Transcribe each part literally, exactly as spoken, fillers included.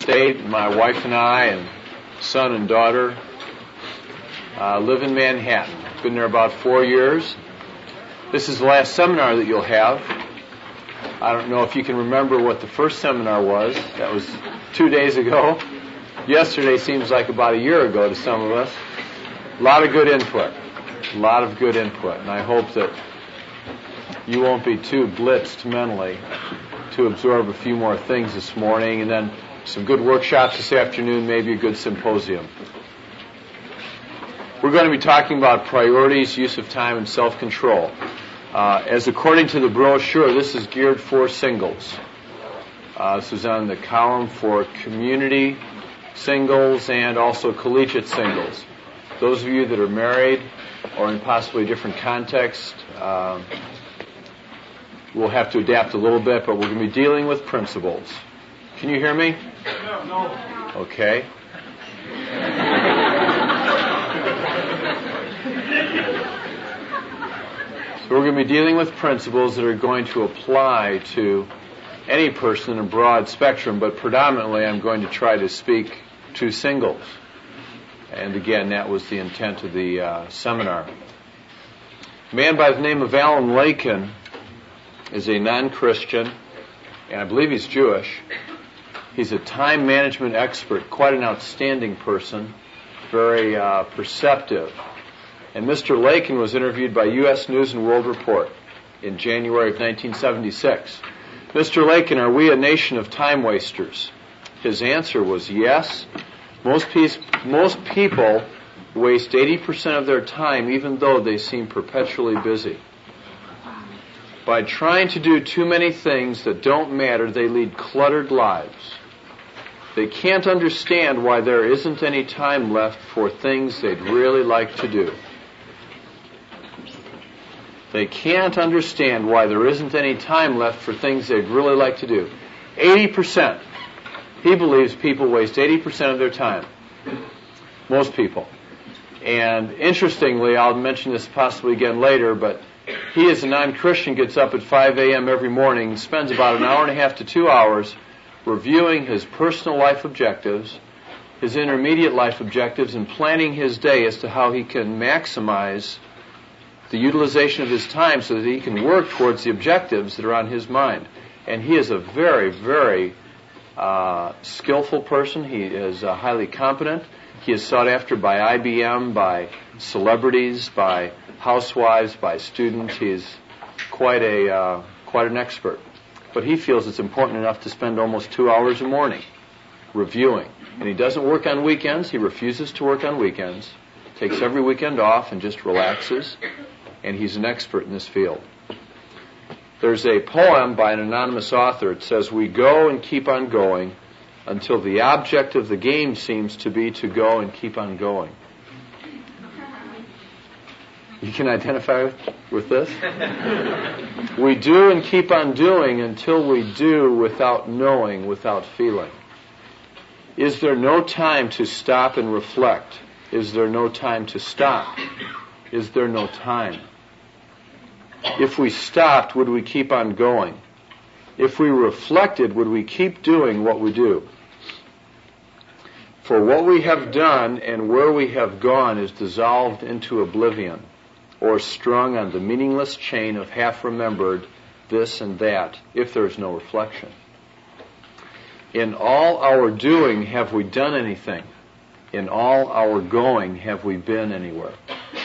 State. My wife and I and son and daughter uh, live in Manhattan. Been there about four years. This is the last seminar that you'll have. I don't know if you can remember what the first seminar was. That was two days ago. Yesterday seems like about a year ago to some of us. A lot of good input. A lot of good input. And I hope that you won't be too blitzed mentally to absorb a few more things this morning, and then some good workshops this afternoon, maybe a good symposium. We're going to be talking about priorities, use of time, and self-control. Uh, as according to the brochure, this is geared for singles. Uh, this is on the column for community singles and also collegiate singles. Those of you that are married or in possibly a different context, um, we'll have to adapt a little bit, but we're going to be dealing with principles. Can you hear me? No. no. Okay. So we're going to be dealing with principles that are going to apply to any person in a broad spectrum, but predominantly I'm going to try to speak to singles. And again, that was the intent of the uh, seminar. A man by the name of Alan Lakin is a non-Christian, and I believe he's Jewish. He's a time management expert, quite an outstanding person, very uh, perceptive. And Mister Lakin was interviewed by U S News and World Report in January of nineteen seventy-six. Mister Lakin, are we a nation of time wasters? His answer was yes. Most, pe- most people waste eighty percent of their time, even though they seem perpetually busy. By trying to do too many things that don't matter, they lead cluttered lives. They can't understand why there isn't any time left for things they'd really like to do. They can't understand why there isn't any time left for things they'd really like to do. eighty percent. He believes people waste eighty percent of their time. Most people. And interestingly, I'll mention this possibly again later, but he as a non-Christian gets up at five a.m. every morning, spends about an hour and a half to two hours reviewing his personal life objectives, his intermediate life objectives, and planning his day as to how he can maximize the utilization of his time so that he can work towards the objectives that are on his mind. And he is a very, very uh, skillful person. He is uh, highly competent. He is sought after by I B M, by celebrities, by housewives, by students. He's quite a uh, quite an expert. But he feels it's important enough to spend almost two hours a morning reviewing. And he doesn't work on weekends. He refuses to work on weekends. Takes every weekend off and just relaxes. And he's an expert in this field. There's a poem by an anonymous author. It says, "We go and keep on going until the object of the game seems to be to go and keep on going." You can identify with, with this? We do and keep on doing until we do without knowing, without feeling. Is there no time to stop and reflect? Is there no time to stop? Is there no time? If we stopped, would we keep on going? If we reflected, would we keep doing what we do? For what we have done and where we have gone is dissolved into oblivion, or strung on the meaningless chain of half-remembered this and that, if there is no reflection. In all our doing, have we done anything? In all our going, have we been anywhere?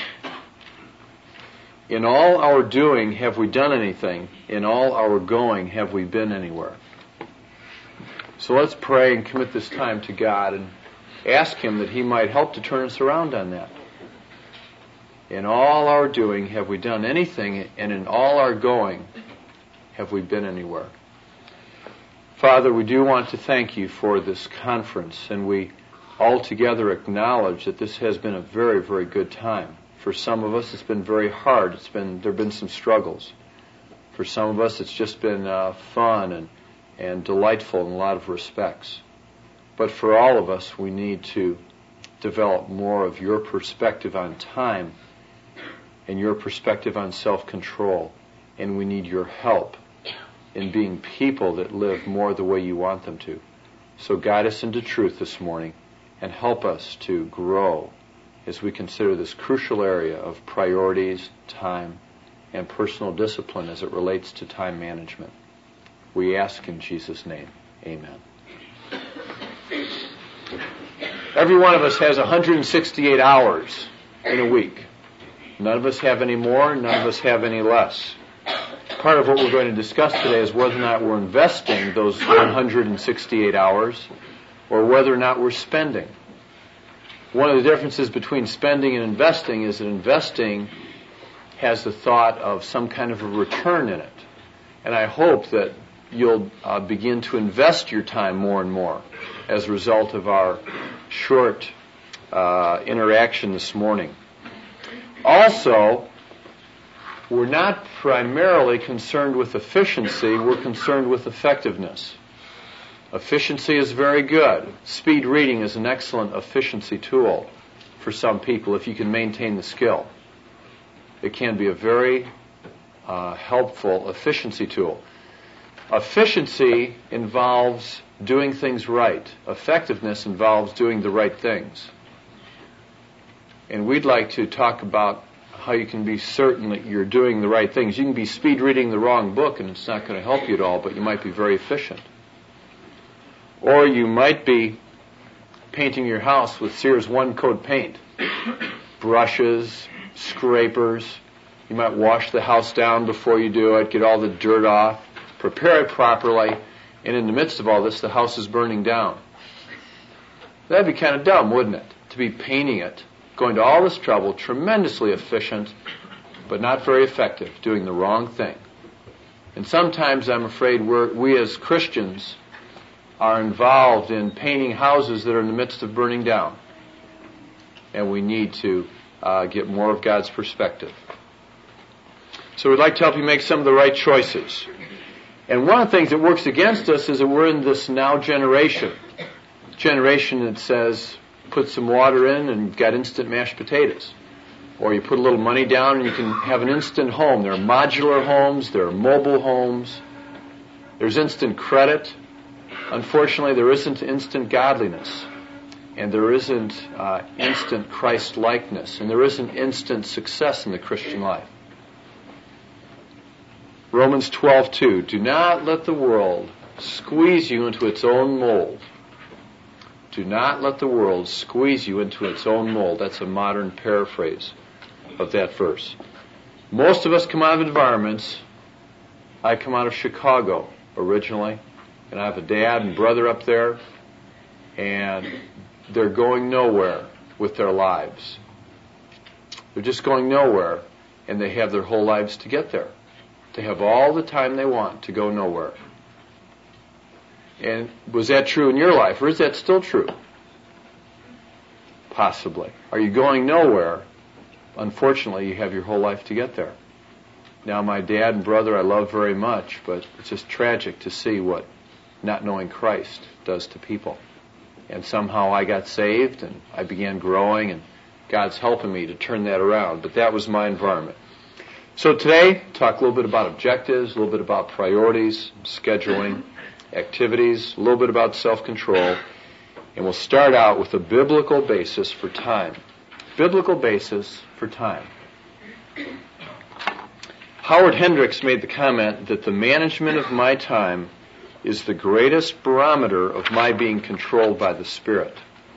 In all our doing, have we done anything? In all our going, have we been anywhere? So let's pray and commit this time to God and ask Him that He might help to turn us around on that. In all our doing, have we done anything? And in all our going, have we been anywhere? Father, we do want to thank You for this conference, and we altogether acknowledge that this has been a very, very good time. For some of us, it's been very hard. It's been there have been some struggles. For some of us, it's just been uh, fun and, and delightful in a lot of respects. But for all of us, we need to develop more of Your perspective on time and Your perspective on self-control. And we need Your help in being people that live more the way You want them to. So guide us into truth this morning and help us to grow as we consider this crucial area of priorities, time, and personal discipline as it relates to time management. We ask in Jesus' name, amen. Every one of us has one hundred sixty-eight hours in a week. None of us have any more, none of us have any less. Part of what we're going to discuss today is whether or not we're investing those one hundred sixty-eight hours or whether or not we're spending. One of the differences between spending and investing is that investing has the thought of some kind of a return in it. And I hope that you'll uh, begin to invest your time more and more as a result of our short uh, interaction this morning. Also, we're not primarily concerned with efficiency, we're concerned with effectiveness. Efficiency is very good. Speed reading is an excellent efficiency tool for some people if you can maintain the skill. It can be a very uh, helpful efficiency tool. Efficiency involves doing things right. Effectiveness involves doing the right things. And we'd like to talk about how you can be certain that you're doing the right things. You can be speed reading the wrong book and it's not going to help you at all, but you might be very efficient. Or you might be painting your house with Sears one-coat paint. Brushes, scrapers. You might wash the house down before you do it, get all the dirt off, prepare it properly, and in the midst of all this, the house is burning down. That'd be kind of dumb, wouldn't it? To be painting it, going to all this trouble, tremendously efficient, but not very effective, doing the wrong thing. And sometimes I'm afraid we're, we as Christians are involved in painting houses that are in the midst of burning down. And we need to uh, get more of God's perspective. So we'd like to help you make some of the right choices. And one of the things that works against us is that we're in this now generation. Generation that says, put some water in and you've got instant mashed potatoes. Or you put a little money down and you can have an instant home. There are modular homes, there are mobile homes, there's instant credit. Unfortunately, there isn't instant godliness, and there isn't uh, instant Christ-likeness, and there isn't instant success in the Christian life. Romans twelve two, do not let the world squeeze you into its own mold. Do not let the world squeeze you into its own mold. That's a modern paraphrase of that verse. Most of us come out of environments. I come out of Chicago originally. And I have a dad and brother up there, and they're going nowhere with their lives. They're just going nowhere, and they have their whole lives to get there. They have all the time they want to go nowhere. And was that true in your life, or is that still true? Possibly. Are you going nowhere? Unfortunately, you have your whole life to get there. Now, my dad and brother I love very much, but it's just tragic to see what not knowing Christ does to people. And somehow I got saved and I began growing, and God's helping me to turn that around. But that was my environment. So today, talk a little bit about objectives, a little bit about priorities, scheduling, activities, a little bit about self-control, and we'll start out with a biblical basis for time. Biblical basis for time. Howard Hendricks made the comment that the management of my time is the greatest barometer of my being controlled by the Spirit.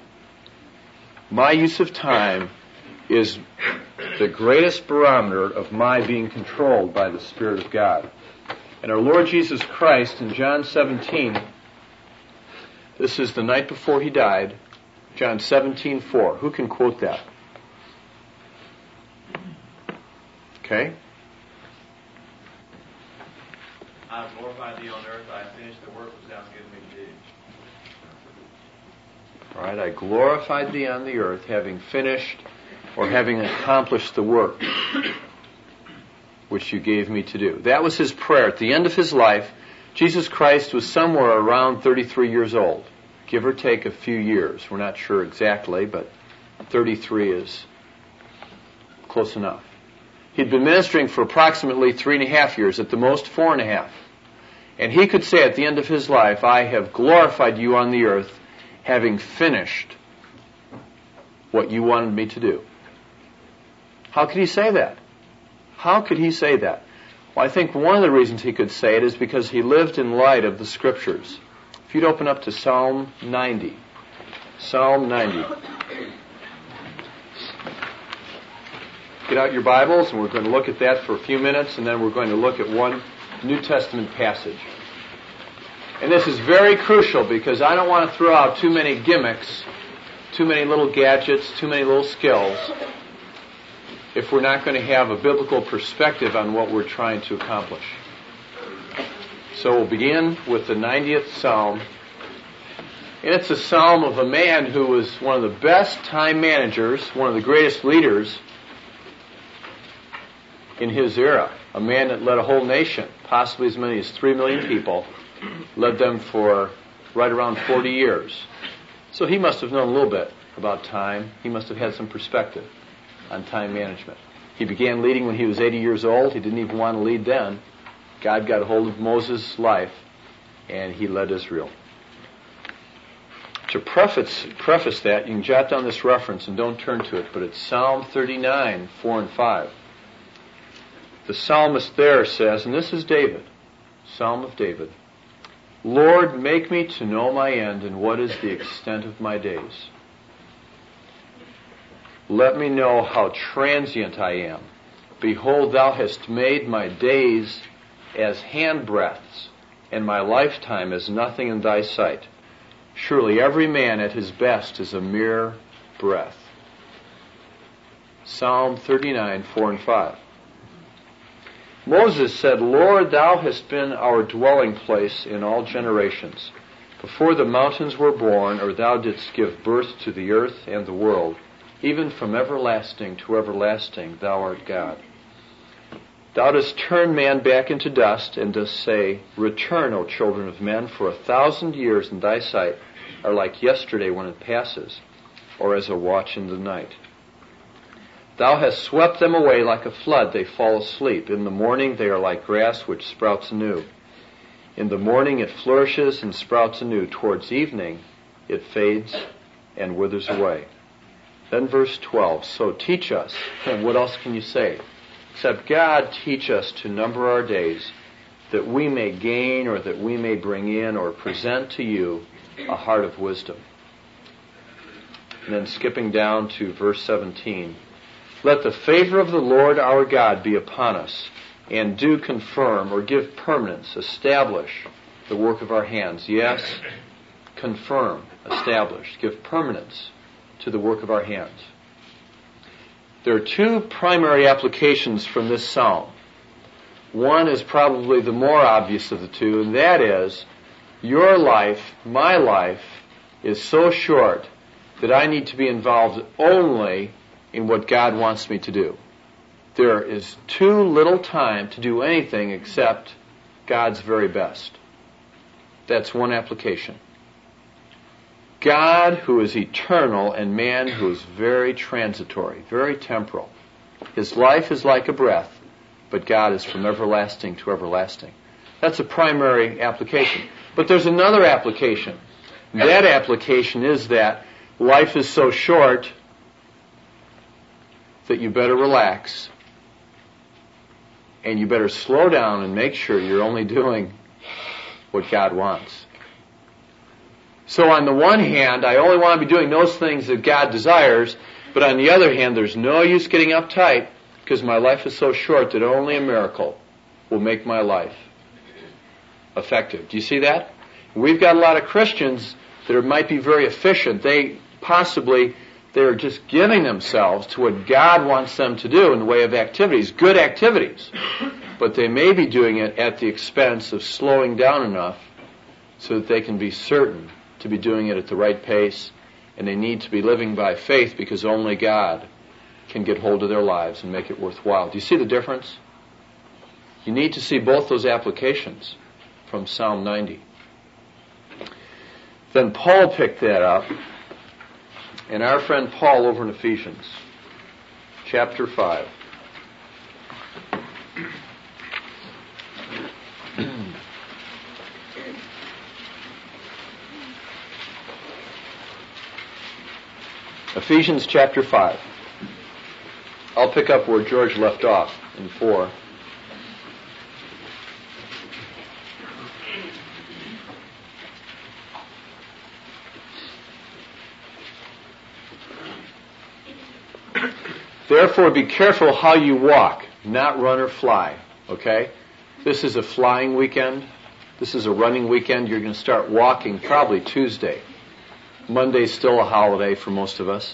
My use of time is the greatest barometer of my being controlled by the Spirit of God. And our Lord Jesus Christ in John seventeen, this is the night before He died, John seventeen four. Who can quote that? Okay. I have glorified thee on earth. I have finished the work which thou hast given me to do. All right, I glorified thee on the earth, having finished or having accomplished the work which you gave me to do. That was his prayer. At the end of his life, Jesus Christ was somewhere around thirty-three years old, give or take a few years. We're not sure exactly, but thirty-three is close enough. He'd been ministering for approximately three and a half years, at the most four and a half. And he could say at the end of his life, I have glorified you on the earth, having finished what you wanted me to do. How could he say that? How could he say that? Well, I think one of the reasons he could say it is because he lived in light of the Scriptures. If you'd open up to Psalm ninety. Psalm ninety. Get out your Bibles, and we're going to look at that for a few minutes, and then we're going to look at one New Testament passage. And this is very crucial because I don't want to throw out too many gimmicks, too many little gadgets, too many little skills, if we're not going to have a biblical perspective on what we're trying to accomplish. So we'll begin with the ninetieth Psalm. And it's a psalm of a man who was one of the best time managers, one of the greatest leaders in his era. A man that led a whole nation, possibly as many as three million people, led them for right around forty years. So he must have known a little bit about time. He must have had some perspective on time management. He began leading when he was eighty years old. He didn't even want to lead then. God got a hold of Moses' life, and he led Israel. To preface, preface that, you can jot down this reference and don't turn to it, but it's Psalm thirty-nine, four and five. The psalmist there says, and this is David, Psalm of David, Lord, make me to know my end and what is the extent of my days. Let me know how transient I am. Behold, thou hast made my days as handbreadths, and my lifetime as nothing in thy sight. Surely every man at his best is a mere breath. Psalm thirty-nine, four and five. Moses said, Lord, thou hast been our dwelling place in all generations. Before the mountains were born, or thou didst give birth to the earth and the world, even from everlasting to everlasting, thou art God. Thou dost turn man back into dust, and dost say, Return, O children of men, for a thousand years in thy sight are like yesterday when it passes, or as a watch in the night. Thou hast swept them away like a flood, they fall asleep. In the morning they are like grass which sprouts anew. In the morning it flourishes and sprouts anew. Towards evening it fades and withers away. Then verse twelve, so teach us, and what else can you say? Except God teach us to number our days, that we may gain or that we may bring in or present to you a heart of wisdom. And then skipping down to verse seventeen, let the favor of the Lord our God be upon us, and do confirm or give permanence, establish the work of our hands. Yes, confirm, establish, give permanence to the work of our hands. There are two primary applications from this psalm. One is probably the more obvious of the two, and that is, your life, my life, is so short that I need to be involved only in what God wants me to do. There is too little time to do anything except God's very best. That's one application. God, who is eternal, and man who is very transitory, very temporal. His life is like a breath, but God is from everlasting to everlasting. That's a primary application. But there's another application. That application is that life is so short that you better relax, and you better slow down and make sure you're only doing what God wants. So on the one hand, I only want to be doing those things that God desires, but on the other hand, there's no use getting uptight because my life is so short that only a miracle will make my life effective. Do you see that? We've got a lot of Christians that are, might be very efficient. They possibly, they're just giving themselves to what God wants them to do in the way of activities, good activities. But they may be doing it at the expense of slowing down enough so that they can be certain to be doing it at the right pace, and they need to be living by faith because only God can get hold of their lives and make it worthwhile. Do you see the difference? You need to see both those applications from Psalm ninety. Then Paul picked that up, and our friend Paul over in Ephesians, chapter five. Ephesians chapter five. I'll pick up where George left off in four. Therefore, be careful how you walk, not run or fly. Okay? This is a flying weekend. This is a running weekend. You're going to start walking probably Tuesday. Monday's still a holiday for most of us.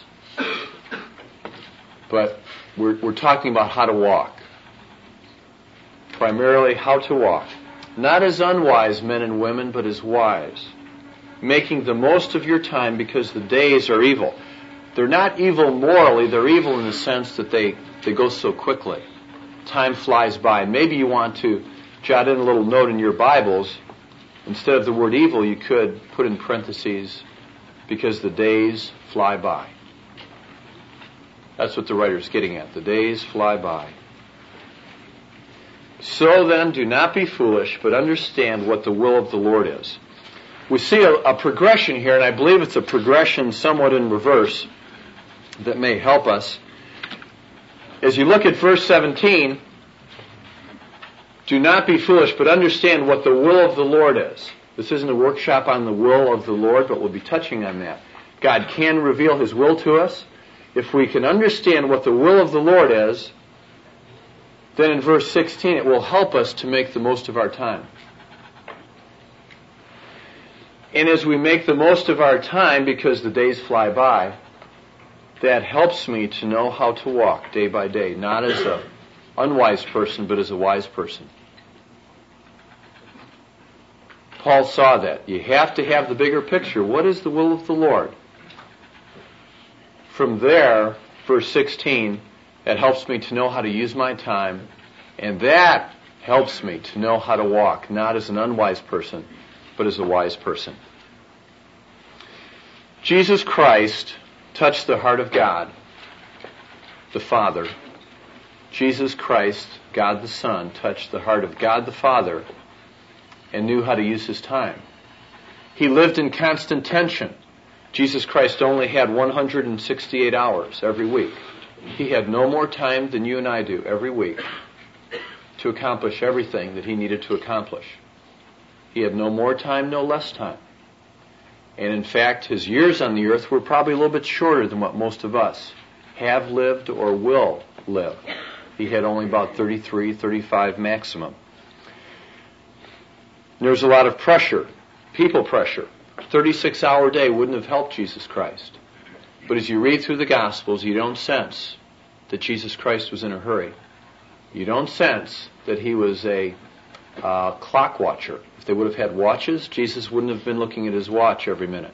But we're, we're talking about how to walk. Primarily how to walk. Not as unwise men and women, but as wise. Making the most of your time because the days are evil. They're not evil morally, they're evil in the sense that they, they go so quickly. Time flies by. And maybe you want to jot in a little note in your Bibles. Instead of the word evil, you could put in parentheses, because the days fly by. That's what the writer's getting at. The days fly by. So then, do not be foolish, but understand what the will of the Lord is. We see a, a progression here, and I believe it's a progression somewhat in reverse that may help us. As you look at verse seventeen, do not be foolish, but understand what the will of the Lord is. This isn't a workshop on the will of the Lord, but we'll be touching on that. God can reveal His will to us. If we can understand what the will of the Lord is, then in verse sixteen it will help us to make the most of our time. And as we make the most of our time, because the days fly by, that helps me to know how to walk day by day, not as an unwise person, but as a wise person. Paul saw that. You have to have the bigger picture. What is the will of the Lord? From there, verse sixteen, that helps me to know how to use my time, and that helps me to know how to walk, not as an unwise person, but as a wise person. Jesus Christ touched the heart of God, the Father. Jesus Christ, God the Son, touched the heart of God the Father and knew how to use His time. He lived in constant tension. Jesus Christ only had one hundred sixty-eight hours every week. He had no more time than you and I do every week to accomplish everything that He needed to accomplish. He had no more time, no less time. And in fact, His years on the earth were probably a little bit shorter than what most of us have lived or will live. He had only about thirty-three, thirty-five maximum. There's a lot of pressure, people pressure. A thirty-six hour day wouldn't have helped Jesus Christ. But as you read through the Gospels, you don't sense that Jesus Christ was in a hurry. You don't sense that He was a uh, clock watcher. If they would have had watches, Jesus wouldn't have been looking at His watch every minute.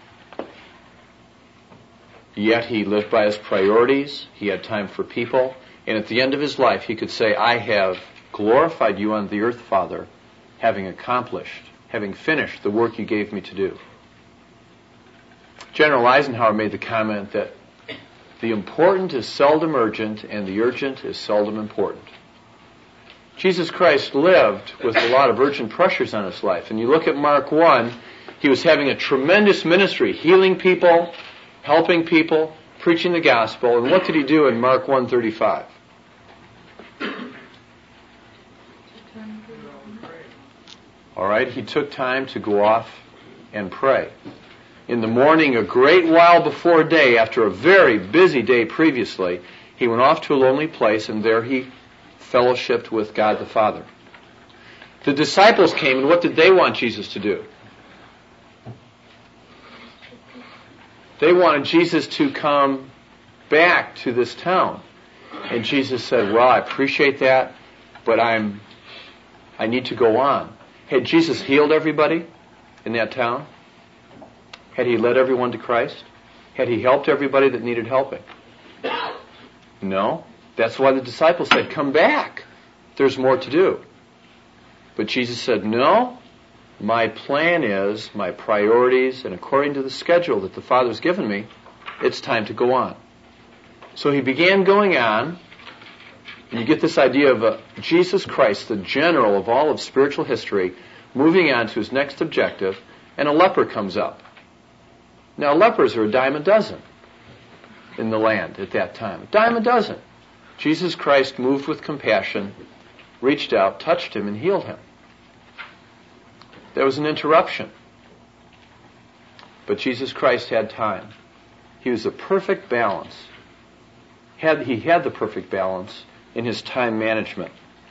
Yet He lived by His priorities. He had time for people. And at the end of His life, He could say, I have glorified you on the earth, Father, having accomplished, having finished the work you gave me to do. General Eisenhower made the comment that the important is seldom urgent and the urgent is seldom important. Jesus Christ lived with a lot of urgent pressures on His life. And you look at Mark one, He was having a tremendous ministry, healing people, helping people, preaching the gospel. And what did He do in Mark one thirty-five? All right, He took time to go off and pray. In the morning, a great while before day, after a very busy day previously, He went off to a lonely place, and there He fellowshiped with God the Father. The disciples came, and what did they want Jesus to do? They wanted Jesus to come back to this town. And Jesus said, well, I appreciate that, but I'm, I need to go on. Had Jesus healed everybody in that town? Had He led everyone to Christ? Had He helped everybody that needed helping? No. That's why the disciples said, come back. There's more to do. But Jesus said, no. My plan is, my priorities, and according to the schedule that the Father's given me, it's time to go on. So He began going on, and you get this idea of a Jesus Christ, the general of all of spiritual history, moving on to His next objective, and a leper comes up. Now, lepers are a dime a dozen. in the land at that time. A dime a dozen. Jesus Christ, moved with compassion, reached out, touched him, and healed him. There was an interruption. But Jesus Christ had time. He was a perfect balance. Had, he had the perfect balance in his time management.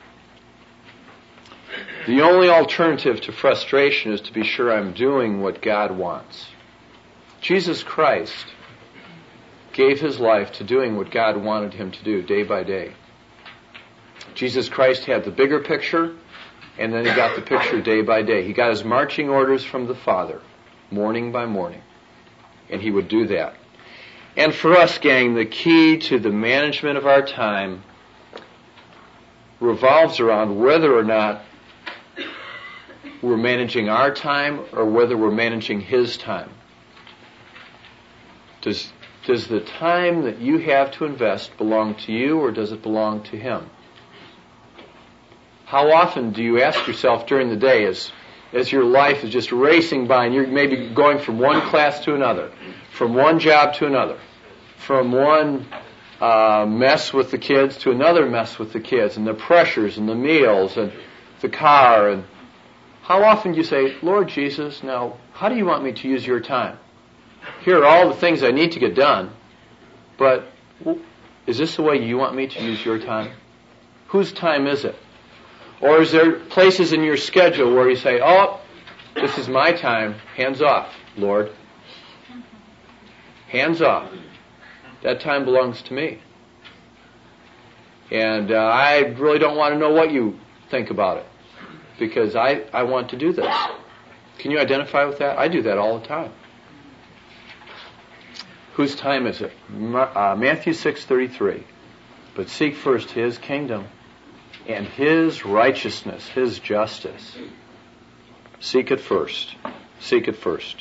The only alternative to frustration is to be sure I'm doing what God wants. Jesus Christ gave his life to doing what God wanted him to do day by day. Jesus Christ had the bigger picture, and then he got the picture day by day. He got his marching orders from the Father, morning by morning, and he would do that. And for us, gang, the key to the management of our time revolves around whether or not we're managing our time or whether we're managing his time. Does, does the time that you have to invest belong to you, or does it belong to him? How often do you ask yourself during the day as, as your life is just racing by and you're maybe going from one class to another, from one job to another, from one uh, mess with the kids to another mess with the kids, and the pressures and the meals and the car, and how often do you say, Lord Jesus, now, how do you want me to use your time? Here are all the things I need to get done, but is this the way you want me to use your time? Whose time is it? Or is there places in your schedule where you say, oh, this is my time, hands off, Lord. Hands off. That time belongs to me. And uh, I really don't want to know what you think about it, because I, I want to do this. Can you identify with that? I do that all the time. Whose time is it? Uh, Matthew six thirty-three. But seek first his kingdom and his righteousness, his justice. Seek it first. Seek it first.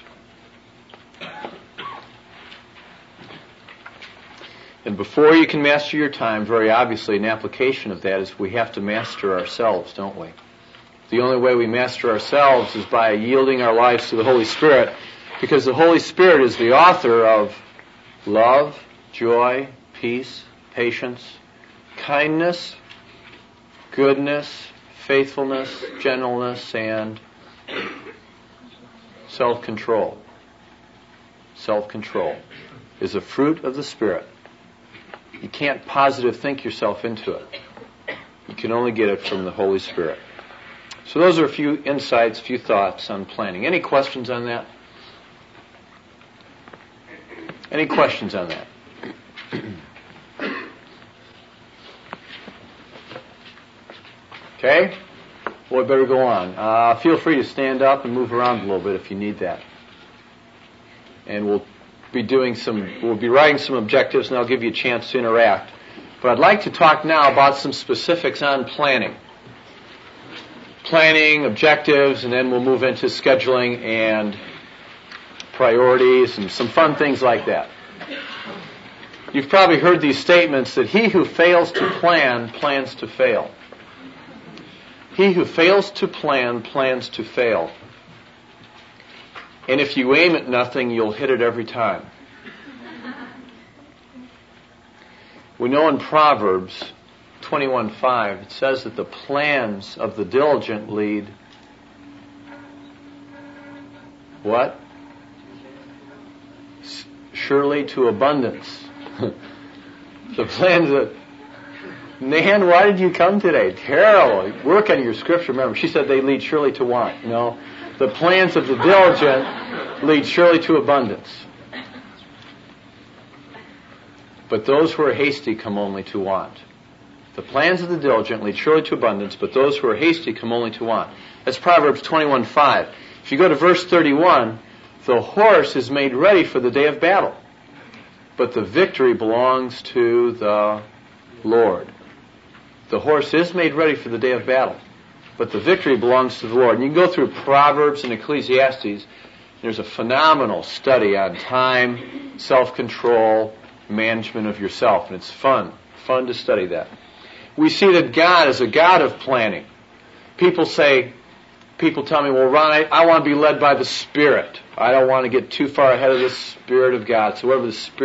And before you can master your time, very obviously an application of that is we have to master ourselves, don't we? The only way we master ourselves is by yielding our lives to the Holy Spirit, because the Holy Spirit is the author of love, joy, peace, patience, kindness, goodness, faithfulness, gentleness, and self-control. Self-control is a fruit of the Spirit. You can't positive think yourself into it. You can only get it from the Holy Spirit. So those are a few insights, a few thoughts on planning. Any questions on that? Any questions on that? Okay? Well, I better go on. Uh, feel free to stand up and move around a little bit if you need that. And we'll be doing some, we'll be writing some objectives, and I'll give you a chance to interact. But I'd like to talk now about some specifics on planning. Planning, objectives, and then we'll move into scheduling and priorities and some fun things like that. You've probably heard these statements that he who fails to plan, plans to fail. He who fails to plan, plans to fail. And if you aim at nothing, you'll hit it every time. We know in Proverbs twenty-one five, it says that the plans of the diligent lead what? S- surely to abundance. The plans of... Nan, why did you come today? Terrible. Work on your scripture. Remember, she said they lead surely to want. No. The plans of the diligent lead surely to abundance. But those who are hasty come only to want. The plans of the diligent lead surely to abundance, but those who are hasty come only to want. That's Proverbs twenty-one five. If you go to verse thirty-one, the horse is made ready for the day of battle, but the victory belongs to the Lord. The horse is made ready for the day of battle, but the victory belongs to the Lord. And you can go through Proverbs and Ecclesiastes. There's a phenomenal study on time, self-control, management of yourself, and it's fun, fun to study that. We see that God is a God of planning. People say, people tell me, well, Ron, I, I want to be led by the Spirit. I don't want to get too far ahead of the Spirit of God. So whatever the Spirit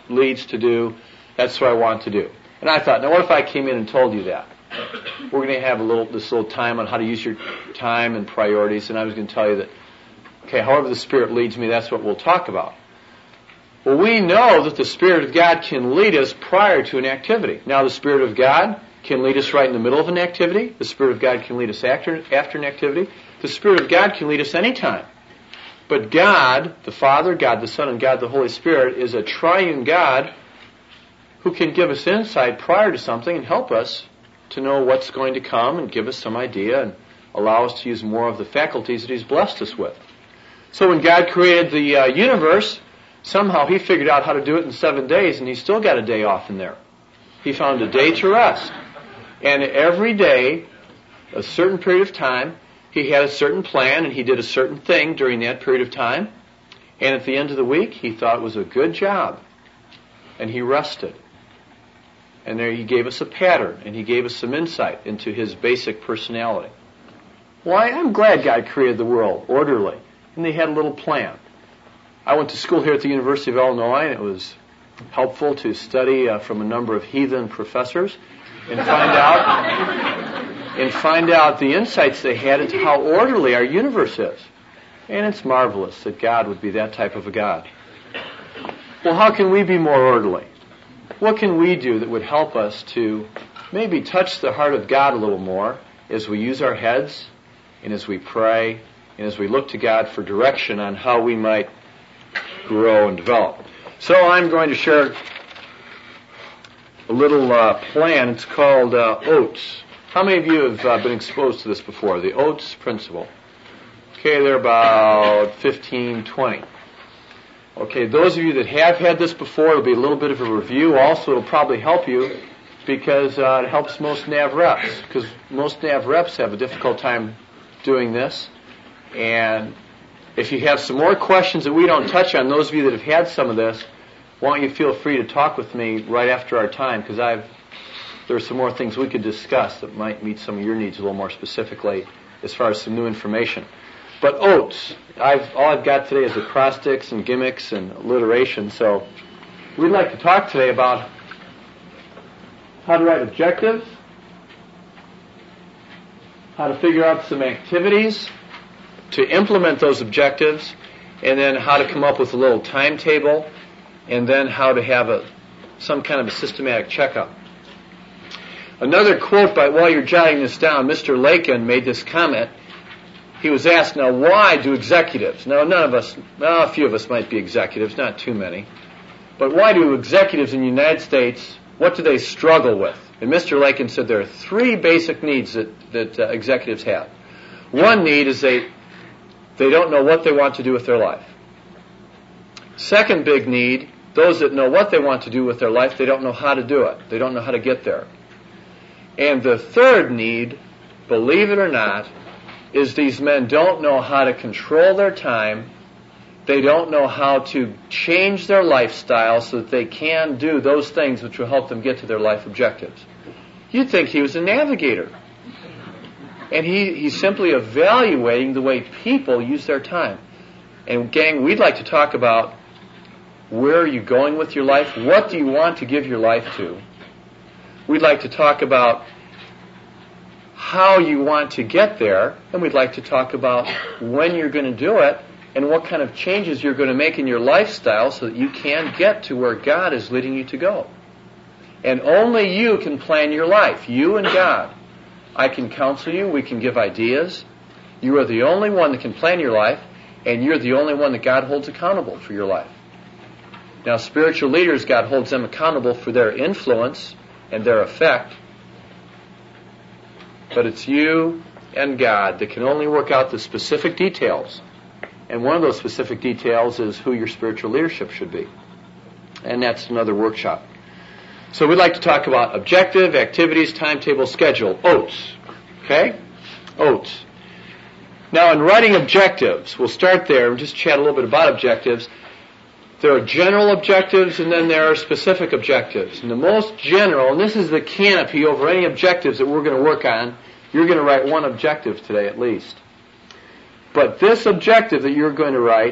leads to do, that's what I want to do. And I thought, now what if I came in and told you that? We're going to have a little this little time on how to use your time and priorities, and I was going to tell you that, okay, however the Spirit leads me, that's what we'll talk about. Well, we know that the Spirit of God can lead us prior to an activity. Now, the Spirit of God can lead us right in the middle of an activity. The Spirit of God can lead us after, after an activity. The Spirit of God can lead us anytime. But God, the Father, God the Son, and God the Holy Spirit, is a triune God who can give us insight prior to something and help us to know what's going to come and give us some idea and allow us to use more of the faculties that He's blessed us with. So when God created the uh, universe, somehow He figured out how to do it in seven days, and He still got a day off in there. He found a day to rest. And every day, a certain period of time, He had a certain plan, and He did a certain thing during that period of time. And at the end of the week, He thought it was a good job. And He rested. And there He gave us a pattern, and He gave us some insight into His basic personality. Why, I'm glad God created the world orderly, and He had a little plan. I went to school here at the University of Illinois, and it was helpful to study uh, from a number of heathen professors and find out and find out the insights they had into how orderly our universe is. And it's marvelous that God would be that type of a God. Well, how can we be more orderly? What can we do that would help us to maybe touch the heart of God a little more as we use our heads and as we pray and as we look to God for direction on how we might grow and develop? So I'm going to share a little uh, plan. It's called uh, OATS. How many of you have uh, been exposed to this before? The OATS principle. Okay, they're about fifteen, twenty. Okay, those of you that have had this before, it'll be a little bit of a review. Also, it'll probably help you because uh, it helps most Nav reps, because most Nav reps have a difficult time doing this. And if you have some more questions that we don't touch on, those of you that have had some of this, why don't you feel free to talk with me right after our time, because I've there are some more things we could discuss that might meet some of your needs a little more specifically as far as some new information. But OATS, I've, all I've got today is acrostics and gimmicks and alliteration, so we'd like to talk today about how to write objectives, how to figure out some activities to implement those objectives, and then how to come up with a little timetable, and then how to have a some kind of a systematic checkup. Another quote by, while you're jotting this down, Mister Lakin made this comment. He was asked, now why do executives, now none of us, well, a few of us might be executives, not too many, but why do executives in the United States, what do they struggle with? And Mister Lakin said there are three basic needs that, that uh, executives have. One need is they they don't know what they want to do with their life. Second big need, those that know what they want to do with their life, they don't know how to do it. They don't know how to get there. And the third need, believe it or not, is these men don't know how to control their time. They don't know how to change their lifestyle so that they can do those things which will help them get to their life objectives. You'd think he was a navigator. And he, he's simply evaluating the way people use their time. And gang, we'd like to talk about where are you going with your life? What do you want to give your life to? We'd like to talk about how you want to get there, and we'd like to talk about when you're going to do it and what kind of changes you're going to make in your lifestyle so that you can get to where God is leading you to go. And only you can plan your life, you and God. I can counsel you, we can give ideas. You are the only one that can plan your life, and you're the only one that God holds accountable for your life. Now, spiritual leaders, God holds them accountable for their influence and their effect. But it's you and God that can only work out the specific details. And one of those specific details is who your spiritual leadership should be. And that's another workshop. So we'd like to talk about objective, activities, timetable, schedule, OATS. Okay? OATS. Now, in writing objectives, we'll start there and just chat a little bit about objectives. There are general objectives, and then there are specific objectives. And the most general, and this is the canopy over any objectives that we're going to work on, you're going to write one objective today at least. But this objective that you're going to write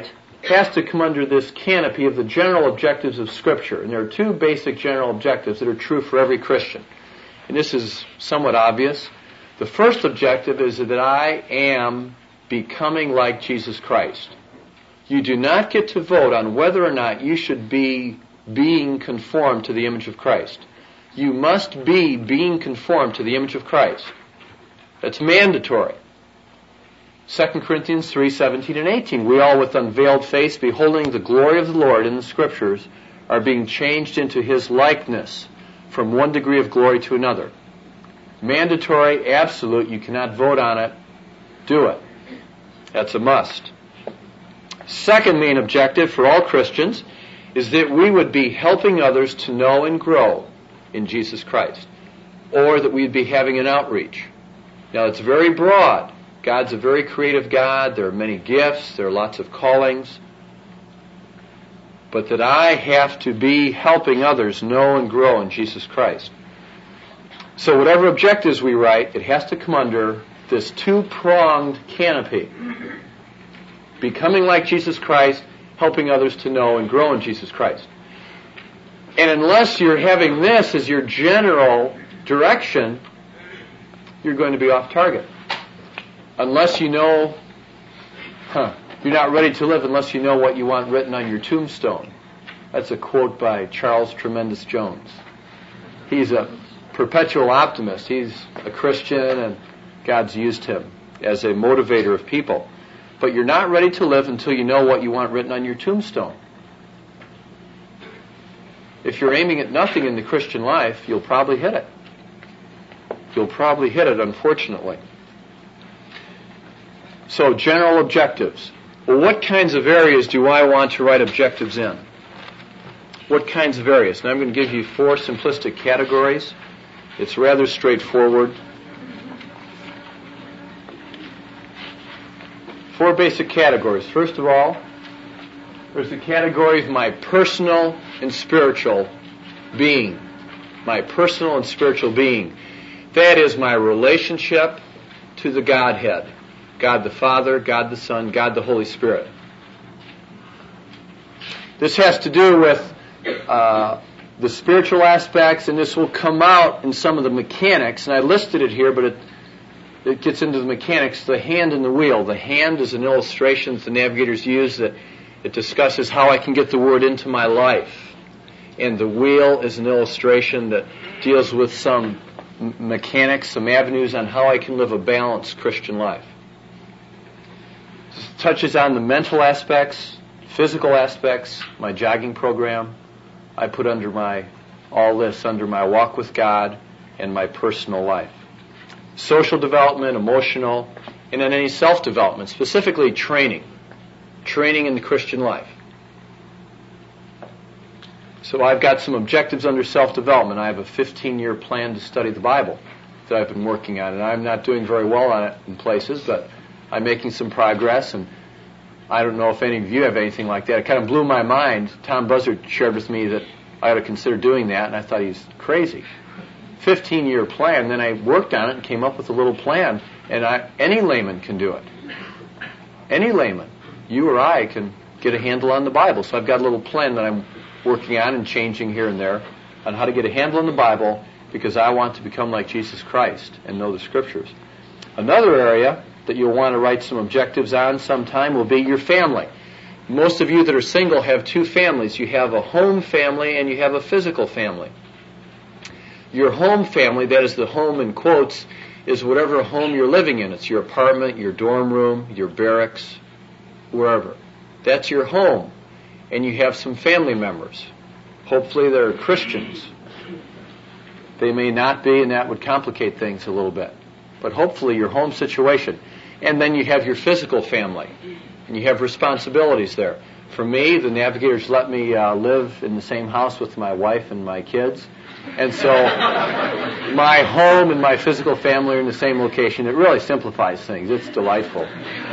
has to come under this canopy of the general objectives of Scripture. And there are two basic general objectives that are true for every Christian. And this is somewhat obvious. The first objective is that I am becoming like Jesus Christ. You do not get to vote on whether or not you should be being conformed to the image of Christ. You must be being conformed to the image of Christ. That's mandatory. Second Corinthians three, seventeen and eighteen. We all with unveiled face, beholding the glory of the Lord in the Scriptures, are being changed into His likeness from one degree of glory to another. Mandatory, absolute, you cannot vote on it. Do it. That's a must. Second main objective for all Christians is that we would be helping others to know and grow in Jesus Christ, or that we'd be having an outreach. Now, it's very broad. God's a very creative God. There are many gifts. There are lots of callings. But that I have to be helping others know and grow in Jesus Christ. So whatever objectives we write, it has to come under this two-pronged canopy. Becoming like Jesus Christ, helping others to know and grow in Jesus Christ. And unless you're having this as your general direction, you're going to be off target. Unless you know, huh, you're not ready to live unless you know what you want written on your tombstone. That's a quote by Charles Tremendous Jones. He's a perpetual optimist. He's a Christian, and God's used him as a motivator of people. But you're not ready to live until you know what you want written on your tombstone. If you're aiming at nothing in the Christian life, you'll probably hit it. You'll probably hit it, unfortunately. So, general objectives. Well, what kinds of areas do I want to write objectives in? What kinds of areas? And I'm going to give you four simplistic categories. It's rather straightforward. Four basic categories. First of all, there's the category of my personal and spiritual being. My personal and spiritual being. That is my relationship to the Godhead. God the Father, God the Son, God the Holy Spirit. This has to do with uh, the spiritual aspects, and this will come out in some of the mechanics, and I listed it here, but it, it gets into the mechanics, the hand and the wheel. The hand is an illustration that the navigators use that it discusses how I can get the Word into my life. And the wheel is an illustration that deals with some mechanics, some avenues on how I can live a balanced Christian life. Touches on the mental aspects, physical aspects, my jogging program. I put under my, all this under my walk with God and my personal life. Social development, emotional, and then any self-development, specifically training. Training in the Christian life. So I've got some objectives under self-development. I have a fifteen-year plan to study the Bible that I've been working on, and I'm not doing very well on it in places, but I'm making some progress, and I don't know if any of you have anything like that. It kind of blew my mind. Tom Buzzard shared with me that I ought to consider doing that, and I thought he's crazy. fifteen-year plan, then I worked on it and came up with a little plan, and I, any layman can do it. Any layman, you or I, can get a handle on the Bible. So I've got a little plan that I'm working on and changing here and there on how to get a handle on the Bible because I want to become like Jesus Christ and know the Scriptures. Another area that you'll want to write some objectives on sometime will be your family. Most of you that are single have two families. You have a home family and you have a physical family. Your home family, that is the home in quotes, is whatever home you're living in. It's your apartment, your dorm room, your barracks, wherever. That's your home. And you have some family members. Hopefully they're Christians. They may not be, and that would complicate things a little bit. But hopefully your home situation. And then you have your physical family. And you have responsibilities there. For me, the navigators let me uh, live in the same house with my wife and my kids. And so my home and my physical family are in the same location. It really simplifies things. It's delightful.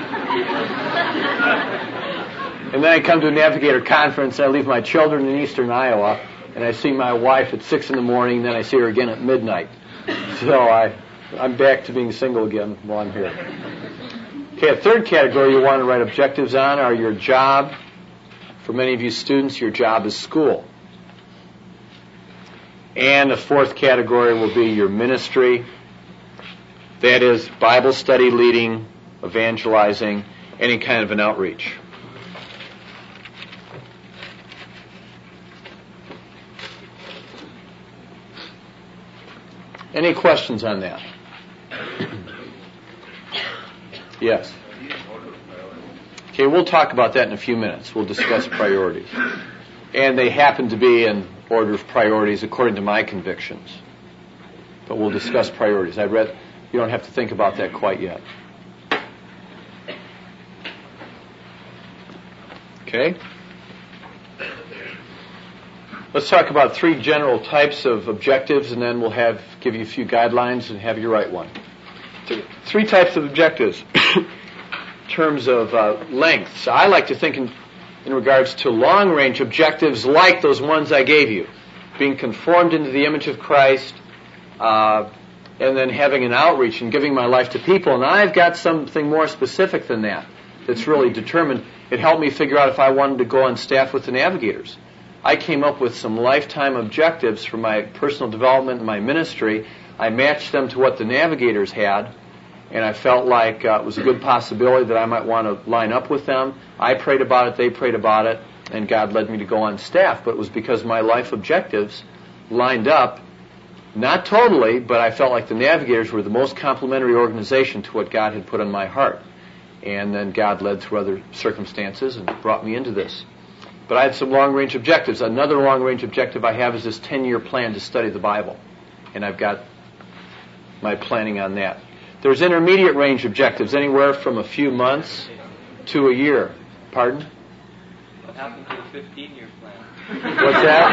And then I come to a Navigator conference, and I leave my children in eastern Iowa, and I see my wife at six in the morning, and then I see her again at midnight. So I, I'm back to being single again while I'm here. Okay, a third category you want to write objectives on are your job For many of you students, your job is school. And the fourth category will be your ministry. That is Bible study leading, evangelizing, any kind of an outreach. Any questions on that? Yes. Okay, we'll talk about that in a few minutes. We'll discuss priorities. And they happen to be in order of priorities according to my convictions. But we'll discuss priorities. I read, you don't have to think about that quite yet. Okay? Let's talk about three general types of objectives, and then we'll have give you a few guidelines and have you write one. Three types of objectives in terms of uh, length. So I like to think in, in regards to long-range objectives like those ones I gave you. Being conformed into the image of Christ, uh, and then having an outreach and giving my life to people. And I've got something more specific than that that's really determined. It helped me figure out if I wanted to go on staff with the Navigators. I came up with some lifetime objectives for my personal development and my ministry. I matched them to what the Navigators had, and I felt like uh, it was a good possibility that I might want to line up with them. I prayed about it, they prayed about it, and God led me to go on staff. But it was because my life objectives lined up, not totally, but I felt like the Navigators were the most complementary organization to what God had put on my heart. And then God led through other circumstances and brought me into this. But I had some long-range objectives. Another long-range objective I have is this ten-year plan to study the Bible. And I've got my planning on that. There's intermediate range objectives, anywhere from a few months to a year. Pardon? What happened to the fifteen-year plan? What's that?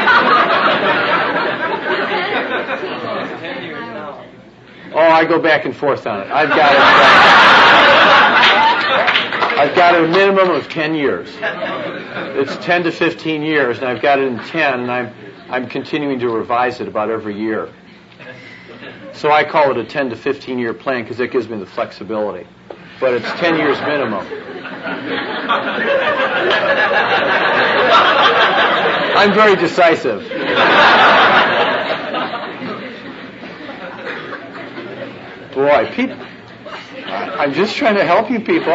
It's ten years now. Oh, I go back and forth on it. I've got it. I've got a minimum of ten years. It's ten to fifteen years, and I've got it in ten, and I'm I'm continuing to revise it about every year. So I call it a ten to fifteen year plan because it gives me the flexibility. But it's ten years minimum. I'm very decisive. Boy, people, I'm just trying to help you people.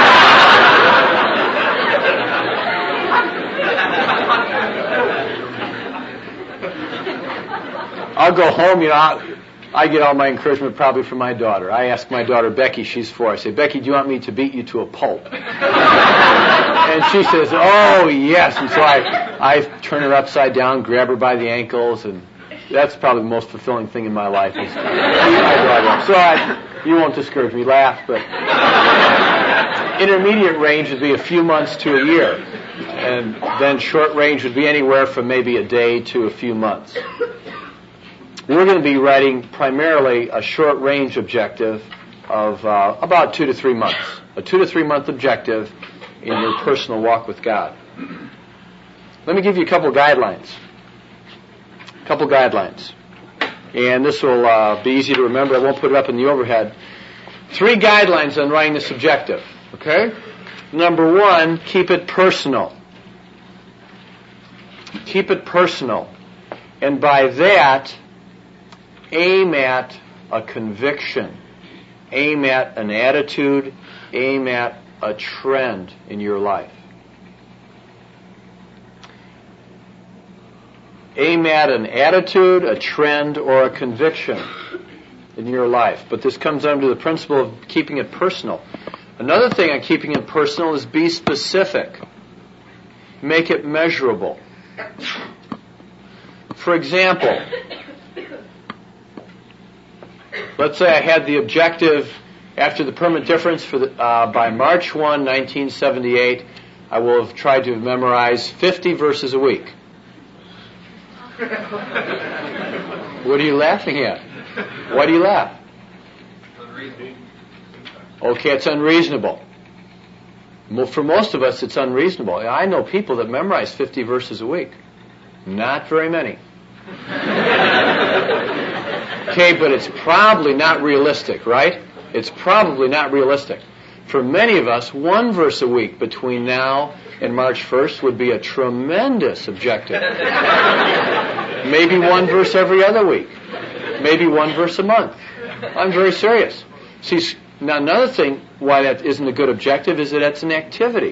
I'll go home, you know, I'll, I get all my encouragement probably from my daughter. I ask my daughter, Becky, she's four, I say, Becky, do you want me to beat you to a pulp? And she says, oh, yes. And so I, I turn her upside down, grab her by the ankles, and that's probably the most fulfilling thing in my life. Is beat my daughter up. So I, you won't discourage me, laugh, but intermediate range would be a few months to a year. And then short range would be anywhere from maybe a day to a few months. We're going to be writing primarily a short-range objective of uh, about two to three months. A two to three month objective in your personal walk with God. Let me give you a couple guidelines. A couple guidelines. And this will uh, be easy to remember. I won't put it up in the overhead. Three guidelines on writing this objective. Okay? Number one, keep it personal. Keep it personal. And by that, aim at a conviction, aim at an attitude, aim at a trend in your life. Aim at an attitude, a trend, or a conviction in your life. But this comes under the principle of keeping it personal. Another thing on keeping it personal is be specific. Make it measurable. For example, let's say I had the objective after the permanent difference for the, uh, by March first, nineteen seventy-eight, I will have tried to memorize fifty verses a week. What are you laughing at? Why do you laugh? Okay, it's unreasonable. Well, for most of us, it's unreasonable. I know people that memorize fifty verses a week. Not very many. Okay, but it's probably not realistic, right? It's probably not realistic. For many of us, one verse a week between now And March first would be a tremendous objective. Maybe one verse every other week. Maybe one verse a month. I'm very serious. See, now another thing why that isn't a good objective is that it's an activity.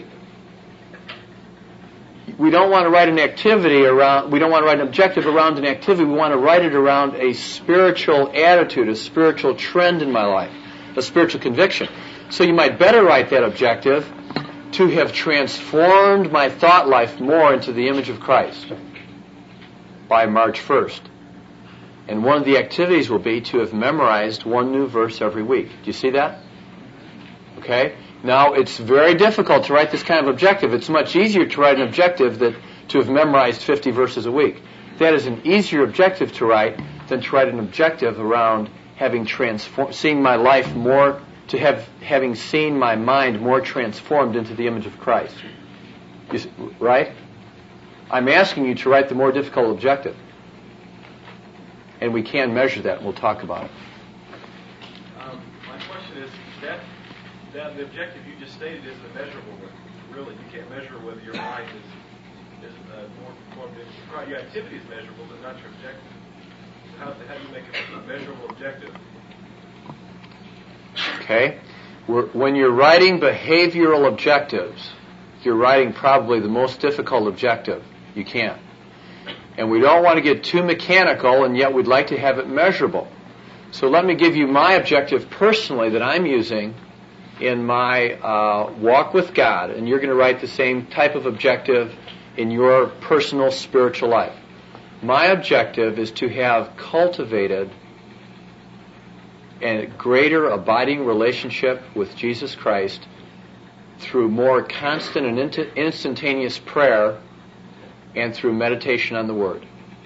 We don't want to write an activity around, we don't want to write an objective around an activity. We want to write it around a spiritual attitude, a spiritual trend in my life, a spiritual conviction. So you might better write that objective to have transformed my thought life more into the image of Christ by March first. And one of the activities will be to have memorized one new verse every week. Do you see that? Okay? Now, it's very difficult to write this kind of objective. It's much easier to write an objective that to have memorized fifty verses a week. That is an easier objective to write than to write an objective around having transformed, seeing my life more, to have having seen my mind more transformed into the image of Christ. You see, right? I'm asking you to write the more difficult objective. And we can measure that, and we'll talk about it. Um, my question is, that, that the objective you just stated is the measurable one. Really, you can't measure whether your mind is, is uh, more conformed to Christ. Your activity is measurable, but not your objective. So how, how do you make it a measurable objective? Okay? We're, when you're writing behavioral objectives, you're writing probably the most difficult objective you can. And we don't want to get too mechanical, and yet we'd like to have it measurable. So let me give you my objective personally that I'm using in my uh, walk with God, and you're going to write the same type of objective in your personal spiritual life. My objective is to have cultivated a greater abiding relationship with Jesus Christ through more constant and int- instantaneous prayer and through meditation on the Word.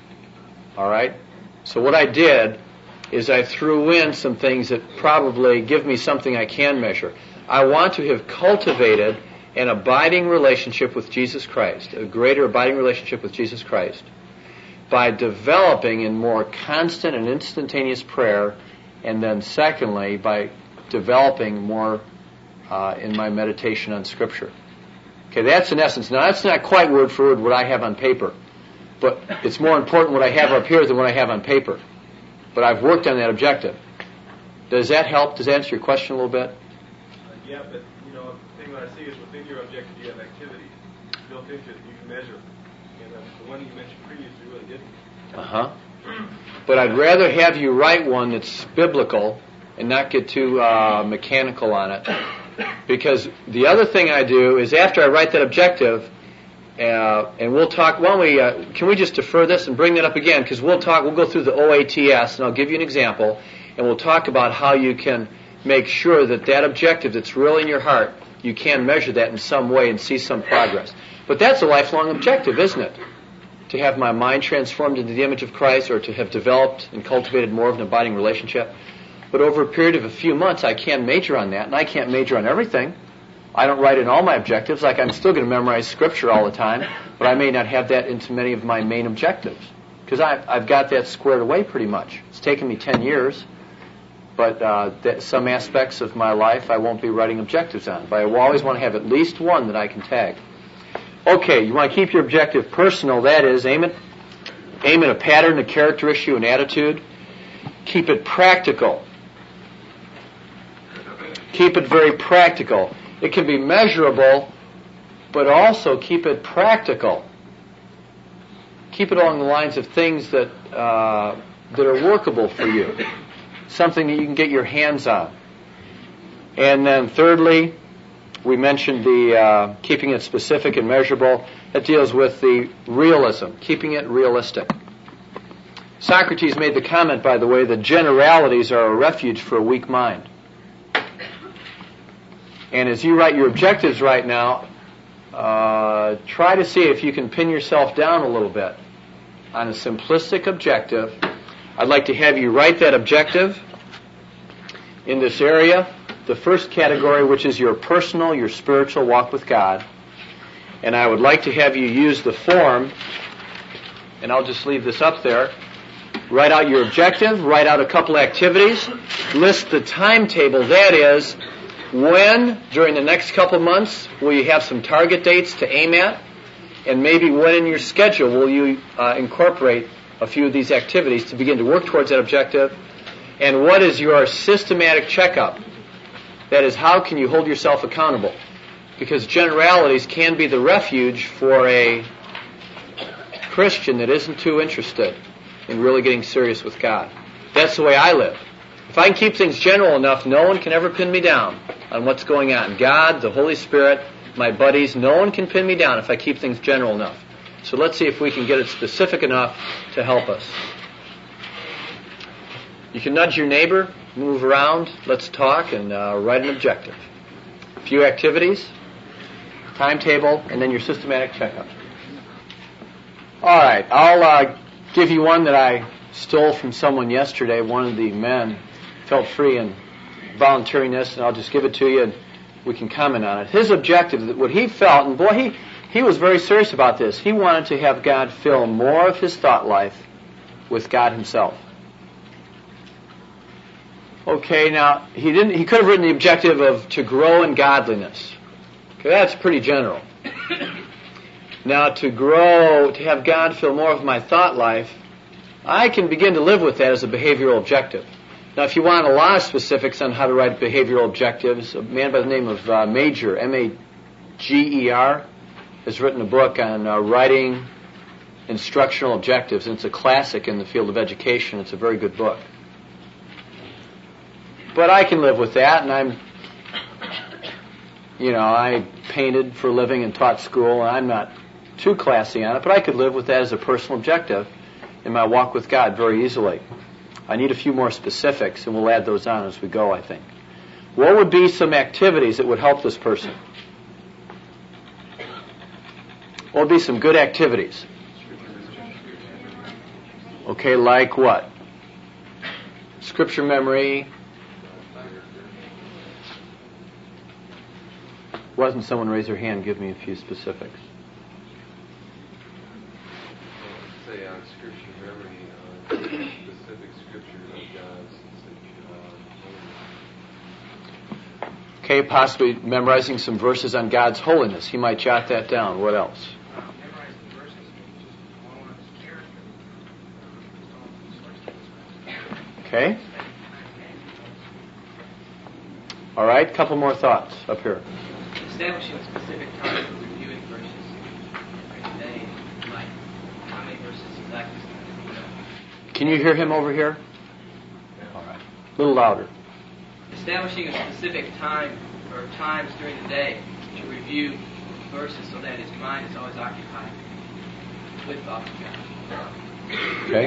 All right? So what I did is I threw in some things that probably give me something I can measure. I want to have cultivated an abiding relationship with Jesus Christ, a greater abiding relationship with Jesus Christ, by developing in more constant and instantaneous prayer, and then secondly, by developing more uh, in my meditation on Scripture. Okay, that's in essence. Now, that's not quite word for word what I have on paper, but it's more important what I have up here than what I have on paper. But I've worked on that objective. Does that help? Does that answer your question a little bit? Uh, yeah, but, you know, the thing that I see is within your objective you have activities built into it that you can measure. And uh, the one you mentioned previously really didn't. Uh-huh. But I'd rather have you write one that's biblical and not get too uh, mechanical on it. Because the other thing I do is after I write that objective, uh, and we'll talk, why don't we, uh, can we just defer this and bring that up again? Because we'll talk, we'll go through the O A T S, and I'll give you an example, and we'll talk about how you can make sure that that objective that's really in your heart, you can measure that in some way and see some progress. But that's a lifelong objective, isn't it? To have my mind transformed into the image of Christ, or to have developed and cultivated more of an abiding relationship. But over a period of a few months, I can major on that, and I can't major on everything. I don't write in all my objectives. Like, I'm still going to memorize Scripture all the time, but I may not have that into many of my main objectives. Because I've, I've got that squared away pretty much. It's taken me ten years, but uh, that some aspects of my life I won't be writing objectives on. But I will always want to have at least one that I can tag. Okay, you want to keep your objective personal. That is, aim at, aim at a pattern, a character issue, an attitude. Keep it practical. Keep it very practical. It can be measurable, but also keep it practical. Keep it along the lines of things that uh, that are workable for you. Something that you can get your hands on. And then thirdly, we mentioned the uh, keeping it specific and measurable. That deals with the realism, keeping it realistic. Socrates made the comment, by the way, that generalities are a refuge for a weak mind. And as you write your objectives right now, uh, try to see if you can pin yourself down a little bit on a simplistic objective. I'd like to have you write that objective in this area, the first category, which is your personal, your spiritual walk with God. And I would like to have you use the form, and I'll just leave this up there. Write out your objective, write out a couple activities, list the timetable, that is, when, during the next couple of months, will you have some target dates to aim at? And maybe when in your schedule will you uh, incorporate a few of these activities to begin to work towards that objective? And what is your systematic checkup? That is, how can you hold yourself accountable? Because generalities can be the refuge for a Christian that isn't too interested in really getting serious with God. That's the way I live. If I can keep things general enough, no one can ever pin me down on what's going on. God, the Holy Spirit, my buddies, no one can pin me down if I keep things general enough. So let's see if we can get it specific enough to help us. You can nudge your neighbor, move around, let's talk, and uh, write an objective. A few activities, timetable, and then your systematic checkup. All right, I'll uh, give you one that I stole from someone yesterday. One of the men felt free in volunteering this, and I'll just give it to you, and we can comment on it. His objective, what he felt, and boy, he, he was very serious about this. He wanted to have God fill more of his thought life with God himself. Okay, now, he didn't. He could have written the objective of to grow in godliness. Okay, that's pretty general. Now, to grow, to have God fill more of my thought life, I can begin to live with that as a behavioral objective. Now, if you want a lot of specifics on how to write behavioral objectives, a man by the name of uh, Major, M A G E R, has written a book on uh, writing instructional objectives, and it's a classic in the field of education. It's a very good book. But I can live with that, and I'm, you know, I painted for a living and taught school, and I'm not too classy on it, but I could live with that as a personal objective in my walk with God very easily. I need a few more specifics, and we'll add those on as we go, I think. What would be some activities that would help this person? What would be some good activities? Okay, like what? Scripture memory. Wasn't someone raise their hand? Give me a few specifics. Say on scripture memory, uh, specific scripture of God's. Uh, okay, possibly memorizing some verses on God's holiness. He might jot that down. What else? Memorizing verses, which is all on his character. Okay. All right, couple more thoughts up here. Establishing a specific time for reviewing verses every day, like how many verses exactly. Can you hear him over here? All right. A little louder. Establishing a specific time or times during the day to review verses so that his mind is always occupied with thoughts of God. Okay.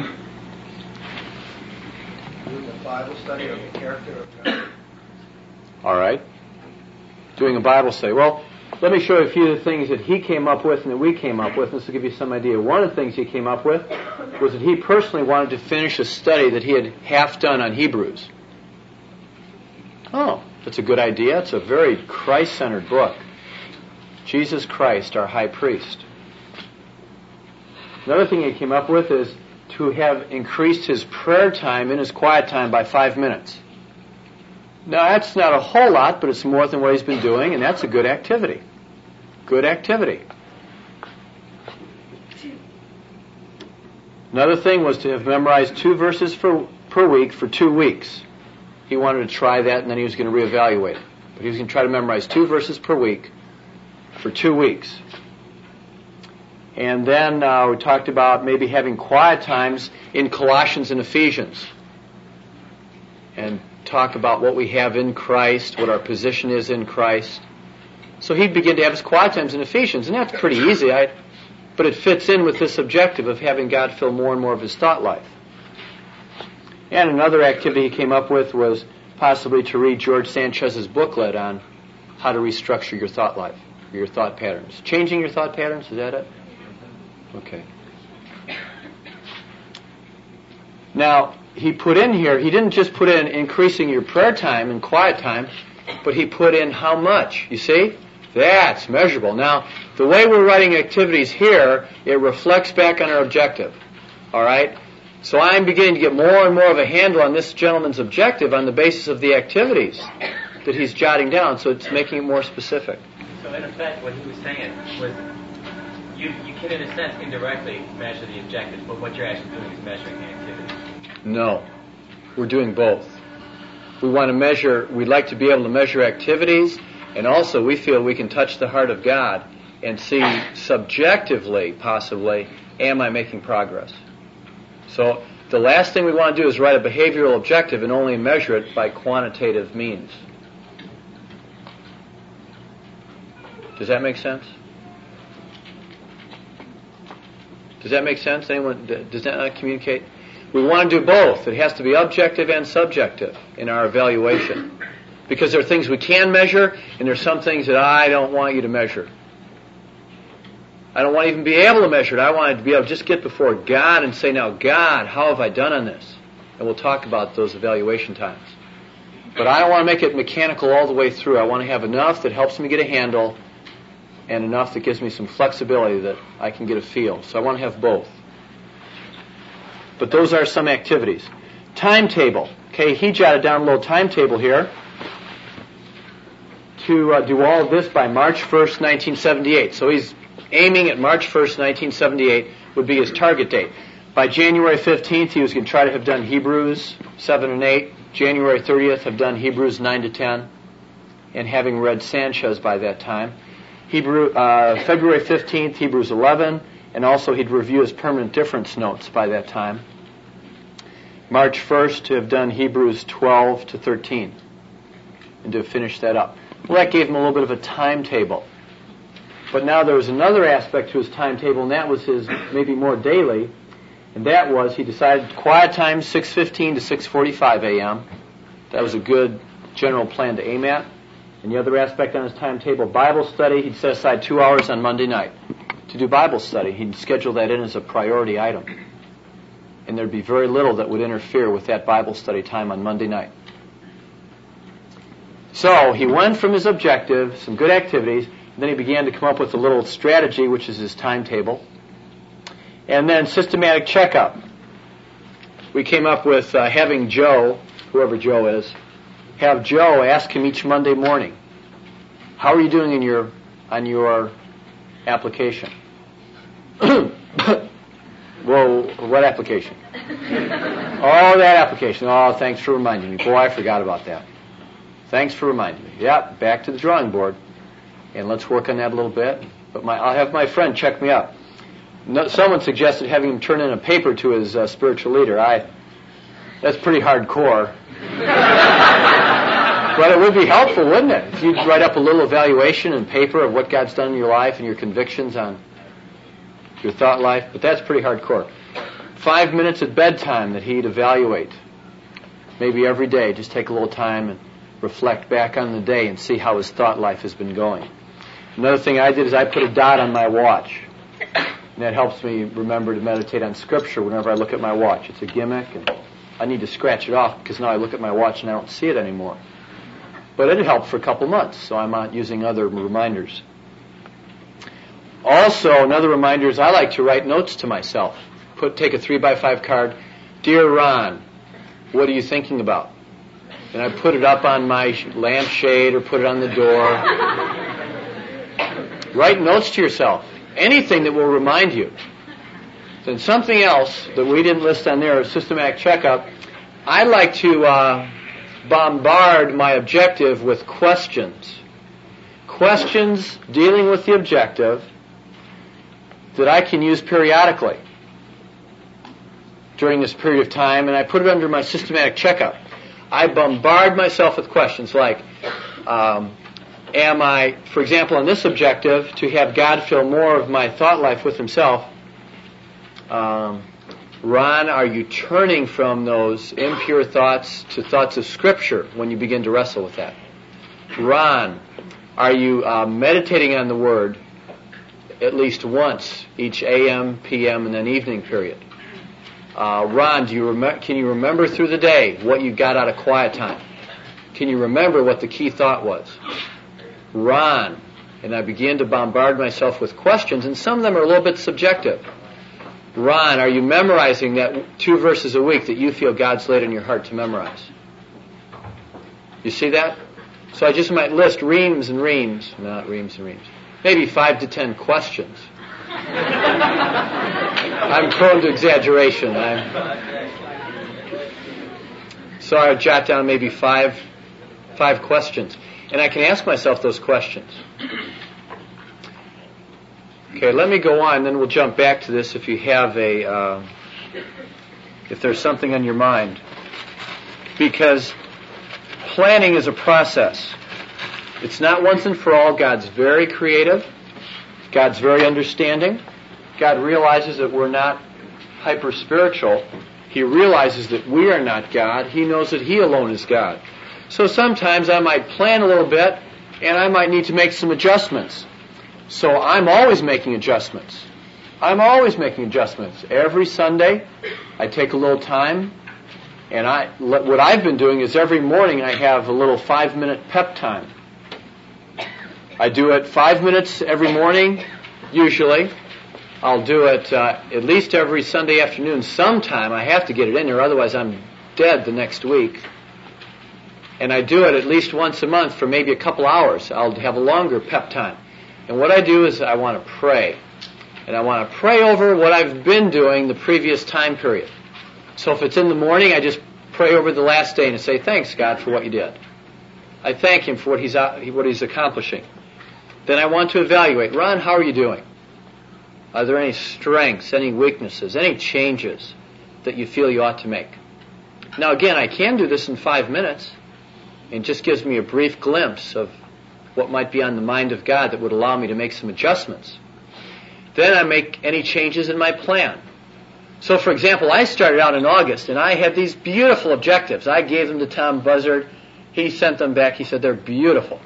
Doing a Bible study of the character of God. All right. Doing a Bible study. Well, let me show you a few of the things that he came up with and that we came up with. This will give you some idea. One of the things he came up with was that he personally wanted to finish a study that he had half done on Hebrews. Oh, that's a good idea. It's a very Christ-centered book. Jesus Christ, our high priest. Another thing he came up with is to have increased his prayer time and his quiet time by five minutes. Now, that's not a whole lot, but it's more than what he's been doing, and that's a good activity. Good activity. Another thing was to have memorized two verses for, per week for two weeks. He wanted to try that, and then he was going to reevaluate. But he was going to try to memorize two verses per week for two weeks. And then uh, we talked about maybe having quiet times in Colossians and Ephesians. And talk about what we have in Christ, what our position is in Christ. So he'd begin to have his quiet times in Ephesians, and that's pretty easy, I, but it fits in with this objective of having God fill more and more of his thought life. And another activity he came up with was possibly to read George Sanchez's booklet on how to restructure your thought life, your thought patterns. Changing your thought patterns, is that it? Okay. Now, he put in here, he didn't just put in increasing your prayer time and quiet time, but he put in how much. You see? That's measurable. Now, the way we're writing activities here, it reflects back on our objective. All right? So I'm beginning to get more and more of a handle on this gentleman's objective on the basis of the activities. that he's jotting down, so it's making it more specific. So in effect, what he was saying was, you you can in a sense indirectly measure the objectives, but what you're actually doing is measuring the activity. No, we're doing both. We want to measure, we'd like to be able to measure activities, and also we feel we can touch the heart of God and see subjectively, possibly, am I making progress? So the last thing we want to do is write a behavioral objective and only measure it by quantitative means. Does that make sense? Does that make sense? Anyone? Does that not communicate? We want to do both. It has to be objective and subjective in our evaluation. Because there are things we can measure, and there are some things that I don't want you to measure. I don't want to even be able to measure it. I want to be able to just get before God and say, now, God, how have I done on this? And we'll talk about those evaluation times. But I don't want to make it mechanical all the way through. I want to have enough that helps me get a handle and enough that gives me some flexibility that I can get a feel. So I want to have both. But those are some activities. Timetable. Okay, he jotted down a little timetable here to uh, do all of this by March first, nineteen seventy-eight. So he's aiming at March first, nineteen seventy-eight would be his target date. By January fifteenth, he was going to try to have done Hebrews seven and eight. January thirtieth, have done Hebrews nine to ten. And having read Sanchez by that time. Hebrew, uh, February fifteenth, Hebrews eleven. And also he'd review his permanent difference notes by that time. March first, to have done Hebrews twelve to thirteen. And to have finished that up. Well, that gave him a little bit of a timetable. But now there was another aspect to his timetable, and that was his maybe more daily. And that was, he decided quiet time six fifteen to six forty-five a.m. That was a good general plan to aim at. And the other aspect on his timetable, Bible study, he'd set aside two hours on Monday night to do Bible study. He'd schedule that in as a priority item. And there'd be very little that would interfere with that Bible study time on Monday night. So he went from his objective, some good activities, and then he began to come up with a little strategy, which is his timetable. And then systematic checkup. We came up with uh, having Joe, whoever Joe is, have Joe ask him each Monday morning, how are you doing in your on your application? Well, what application? Oh, that application. Oh, thanks for reminding me. Boy, I forgot about that. Thanks for reminding me. Yep, back to the drawing board. And let's work on that a little bit. But my, I'll have my friend check me up. No, someone suggested having him turn in a paper to his uh, spiritual leader. I, that's pretty hardcore. But it would be helpful, wouldn't it? If you'd write up a little evaluation and paper of what God's done in your life and your convictions on your thought life. But that's pretty hardcore. Five minutes at bedtime that he'd evaluate. Maybe every day, just take a little time and reflect back on the day and see how his thought life has been going. Another thing I did is I put a dot on my watch. And that helps me remember to meditate on Scripture whenever I look at my watch. It's a gimmick, and I need to scratch it off because now I look at my watch and I don't see it anymore. But it helped for a couple months, so I'm not using other reminders. Also, another reminder is I like to write notes to myself. Put take a three by five card. Dear Ron, what are you thinking about? And I put it up on my lampshade or put it on the door. Write notes to yourself. Anything that will remind you. Then something else that we didn't list on there, a systematic checkup. I like to uh, bombard my objective with questions. Questions dealing with the objective that I can use periodically during this period of time, and I put it under my systematic checkup. I bombard myself with questions like, um, am I, for example, on this objective, to have God fill more of my thought life with Himself, um, Ron, are you turning from those impure thoughts to thoughts of Scripture when you begin to wrestle with that? Ron, are you uh, meditating on the Word at least once each A M, P M, and then evening period? Uh, Ron, do you rem- can you remember through the day what you got out of quiet time? Can you remember what the key thought was? Ron, and I begin to bombard myself with questions, and some of them are a little bit subjective. Ron, are you memorizing that two verses a week that you feel God's laid in your heart to memorize? You see that? So I just might list reams and reams, not reams and reams, maybe five to ten questions. I'm prone to exaggeration. I'm, so I would jot down maybe five, five questions, and I can ask myself those questions. Okay, let me go on, then we'll jump back to this if you have a, uh, if there's something on your mind. Because planning is a process. It's not once and for all. God's very creative. God's very understanding. God realizes that we're not hyper-spiritual. He realizes that we are not God. He knows that He alone is God. So sometimes I might plan a little bit, and I might need to make some adjustments. So I'm always making adjustments. I'm always making adjustments. Every Sunday, I take a little time, and I what I've been doing is every morning I have a little five-minute pep time. I do it five minutes every morning, usually. I'll do it uh, at least every Sunday afternoon sometime. I have to get it in there, otherwise I'm dead the next week. And I do it at least once a month for maybe a couple hours. I'll have a longer pep time. And what I do is I want to pray. And I want to pray over what I've been doing the previous time period. So if it's in the morning, I just pray over the last day and say, thanks, God, for what you did. I thank Him for what He's what He's accomplishing. Then I want to evaluate. Ron, how are you doing? Are there any strengths, any weaknesses, any changes that you feel you ought to make? Now again, I can do this in five minutes. It just gives me a brief glimpse of what might be on the mind of God that would allow me to make some adjustments. Then I make any changes in my plan. So for example, I started out in August and I had these beautiful objectives. I gave them to Tom Buzzard. He sent them back. He said they're beautiful.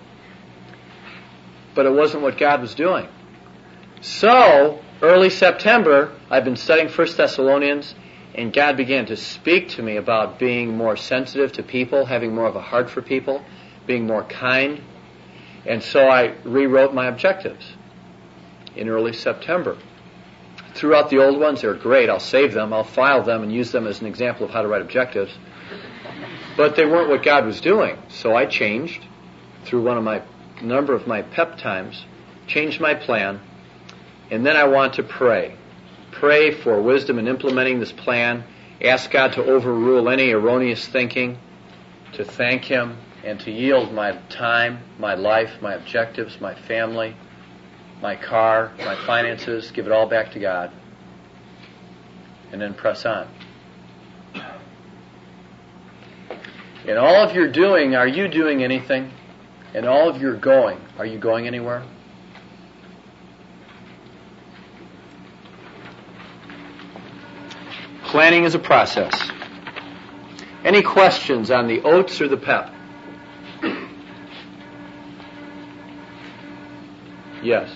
But it wasn't what God was doing. So early September, I've been studying First Thessalonians, and God began to speak to me about being more sensitive to people, having more of a heart for people, being more kind. And so I rewrote my objectives in early September. Threw out the old ones. They're great. I'll save them. I'll file them and use them as an example of how to write objectives. But they weren't what God was doing. So I changed through one of my number of my pep times, changed my plan, and then I want to pray. Pray for wisdom in implementing this plan. Ask God to overrule any erroneous thinking, to thank Him, and to yield my time, my life, my objectives, my family, my car, my finances, give it all back to God, and then press on. In all of your doing, are you doing anything? In all of your going, are you going anywhere? Planning is a process. Any questions on the oats or the pep? Yes.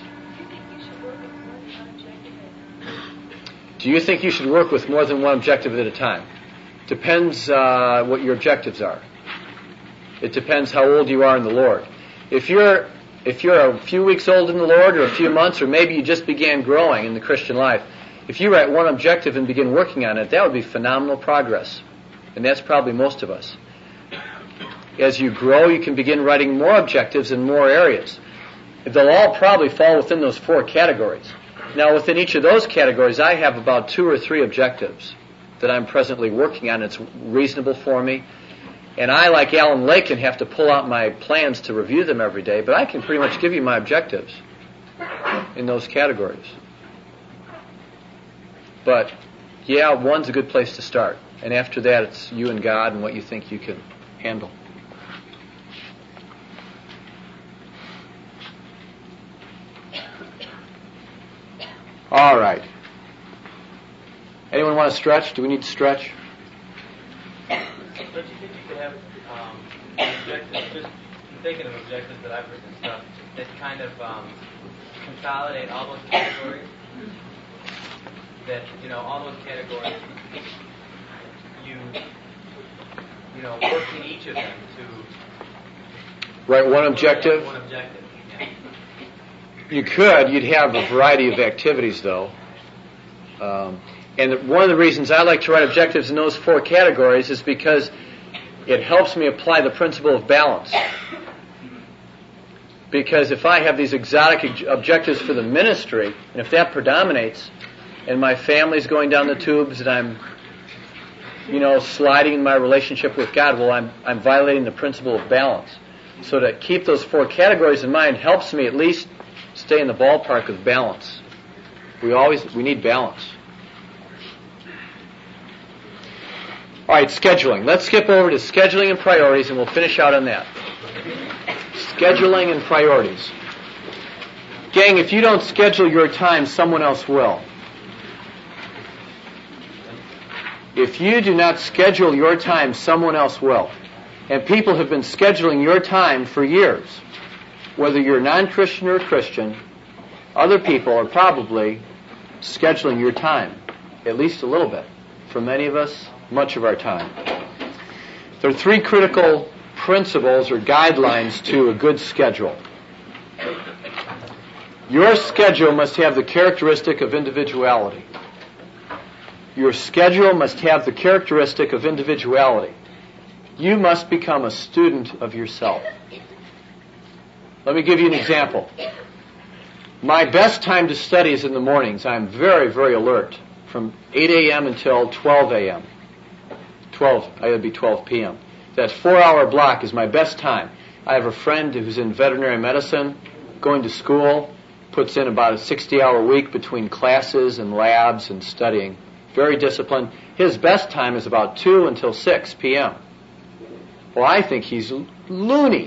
Do you think you should work with more than one objective at a time? Depends uh, what your objectives are. It depends how old you are in the Lord. If you're if you're a few weeks old in the Lord, or a few months, or maybe you just began growing in the Christian life, if you write one objective and begin working on it, that would be phenomenal progress. And that's probably most of us. As you grow, you can begin writing more objectives in more areas. They'll all probably fall within those four categories. Now, within each of those categories, I have about two or three objectives that I'm presently working on. It's reasonable for me. And I, like Alan Lakin, have to pull out my plans to review them every day, but I can pretty much give you my objectives in those categories. But, yeah, one's a good place to start. And after that, it's you and God and what you think you can handle. All right. Anyone want to stretch? Do we need to stretch? Don't you think you could have um, objectives, just thinking of objectives that I've written and stuff, that kind of um, consolidate all those categories? That, you know, all those categories, you, you know, work in each of them to... Right, one objective? One objective, yeah. You could. You'd have a variety of activities, though. Um, and one of the reasons I like to write objectives in those four categories is because it helps me apply the principle of balance. Because if I have these exotic ob- objectives for the ministry, and if that predominates, and my family's going down the tubes, and I'm, you know, sliding in my relationship with God, well, I'm I'm violating the principle of balance. So to keep those four categories in mind helps me at least stay in the ballpark of balance. We always we need balance. All right, scheduling. Let's skip over to scheduling and priorities, and we'll finish out on that. Scheduling and priorities. Gang, if you don't schedule your time, someone else will. If you do not schedule your time, someone else will. And people have been scheduling your time for years. Whether you're non-Christian or Christian, other people are probably scheduling your time, at least a little bit. For many of us, much of our time. There are three critical principles or guidelines to a good schedule. Your schedule must have the characteristic of individuality. Your schedule must have the characteristic of individuality. You must become a student of yourself. Let me give you an example. My best time to study is in the mornings. I'm very, very alert from eight a.m. until twelve a.m. twelve, I gotta be twelve p.m. That four-hour block is my best time. I have a friend who's in veterinary medicine, going to school, puts in about a sixty-hour week between classes and labs and studying. Very disciplined. His best time is about two until six p.m. Well, I think he's loony.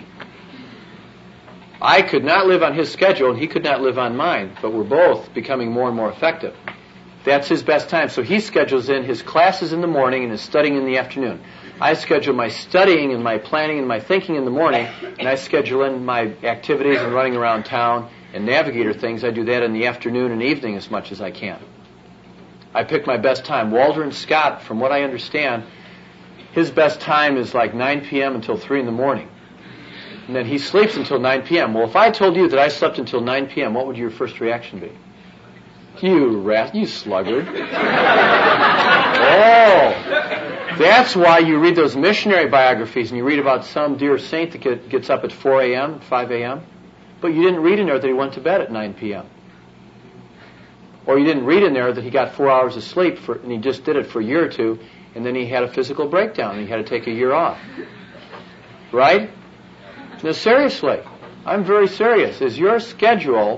I could not live on his schedule, and he could not live on mine, but we're both becoming more and more effective. That's his best time. So he schedules in his classes in the morning and his studying in the afternoon. I schedule my studying and my planning and my thinking in the morning, and I schedule in my activities and running around town and navigator things. I do that in the afternoon and evening as much as I can. I pick my best time. Walter and Scott, from what I understand, his best time is like nine p.m. until three in the morning. And then he sleeps until nine p.m. Well, if I told you that I slept until nine p.m., what would your first reaction be? You rat, you sluggard. Oh, that's why you read those missionary biographies and you read about some dear saint that get, gets up at four a.m., five a.m., but you didn't read in there that he went to bed at nine p.m. Or you didn't read in there that he got four hours of sleep for, and he just did it for a year or two, and then he had a physical breakdown and he had to take a year off. Right? No, seriously. I'm very serious. Is your schedule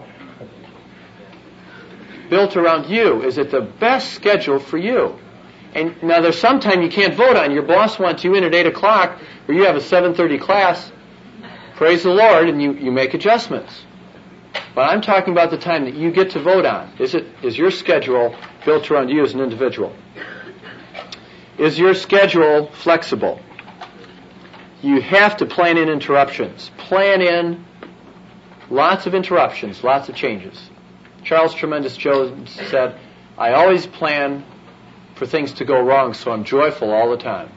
built around you? Is it the best schedule for you? And now there's some time you can't vote on. Your boss wants you in at eight o'clock, or you have a seven thirty class. Praise the Lord, and you, you make adjustments. But I'm talking about the time that you get to vote on. Is it is your schedule built around you as an individual? Is your schedule flexible? You have to plan in interruptions. Plan in lots of interruptions, lots of changes. Charles Tremendous Jones said, I always plan for things to go wrong, so I'm joyful all the time.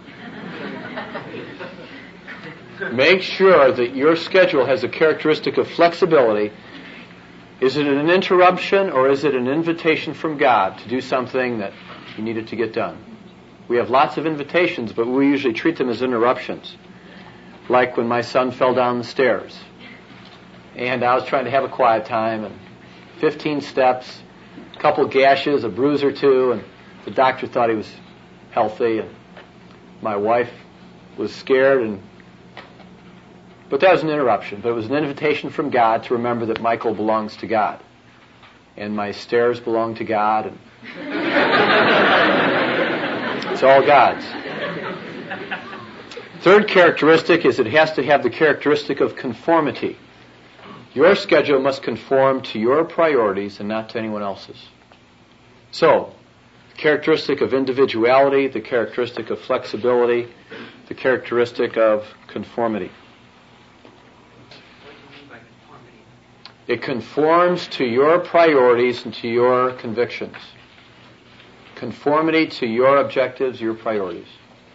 Make sure that your schedule has a characteristic of flexibility. Is it an interruption or is it an invitation from God to do something that you needed to get done? We have lots of invitations, but we usually treat them as interruptions. Like when my son fell down the stairs. And I was trying to have a quiet time, and fifteen steps, a couple gashes, a bruise or two, and the doctor thought he was healthy, and my wife was scared, and but that was an interruption. But it was an invitation from God to remember that Michael belongs to God, and my stairs belong to God, and it's all God's. Third characteristic is it has to have the characteristic of conformity. Your schedule must conform to your priorities and not to anyone else's. So, the characteristic of individuality, the characteristic of flexibility, the characteristic of conformity. What do you mean by conformity? It conforms to your priorities and to your convictions. Conformity to your objectives, your priorities.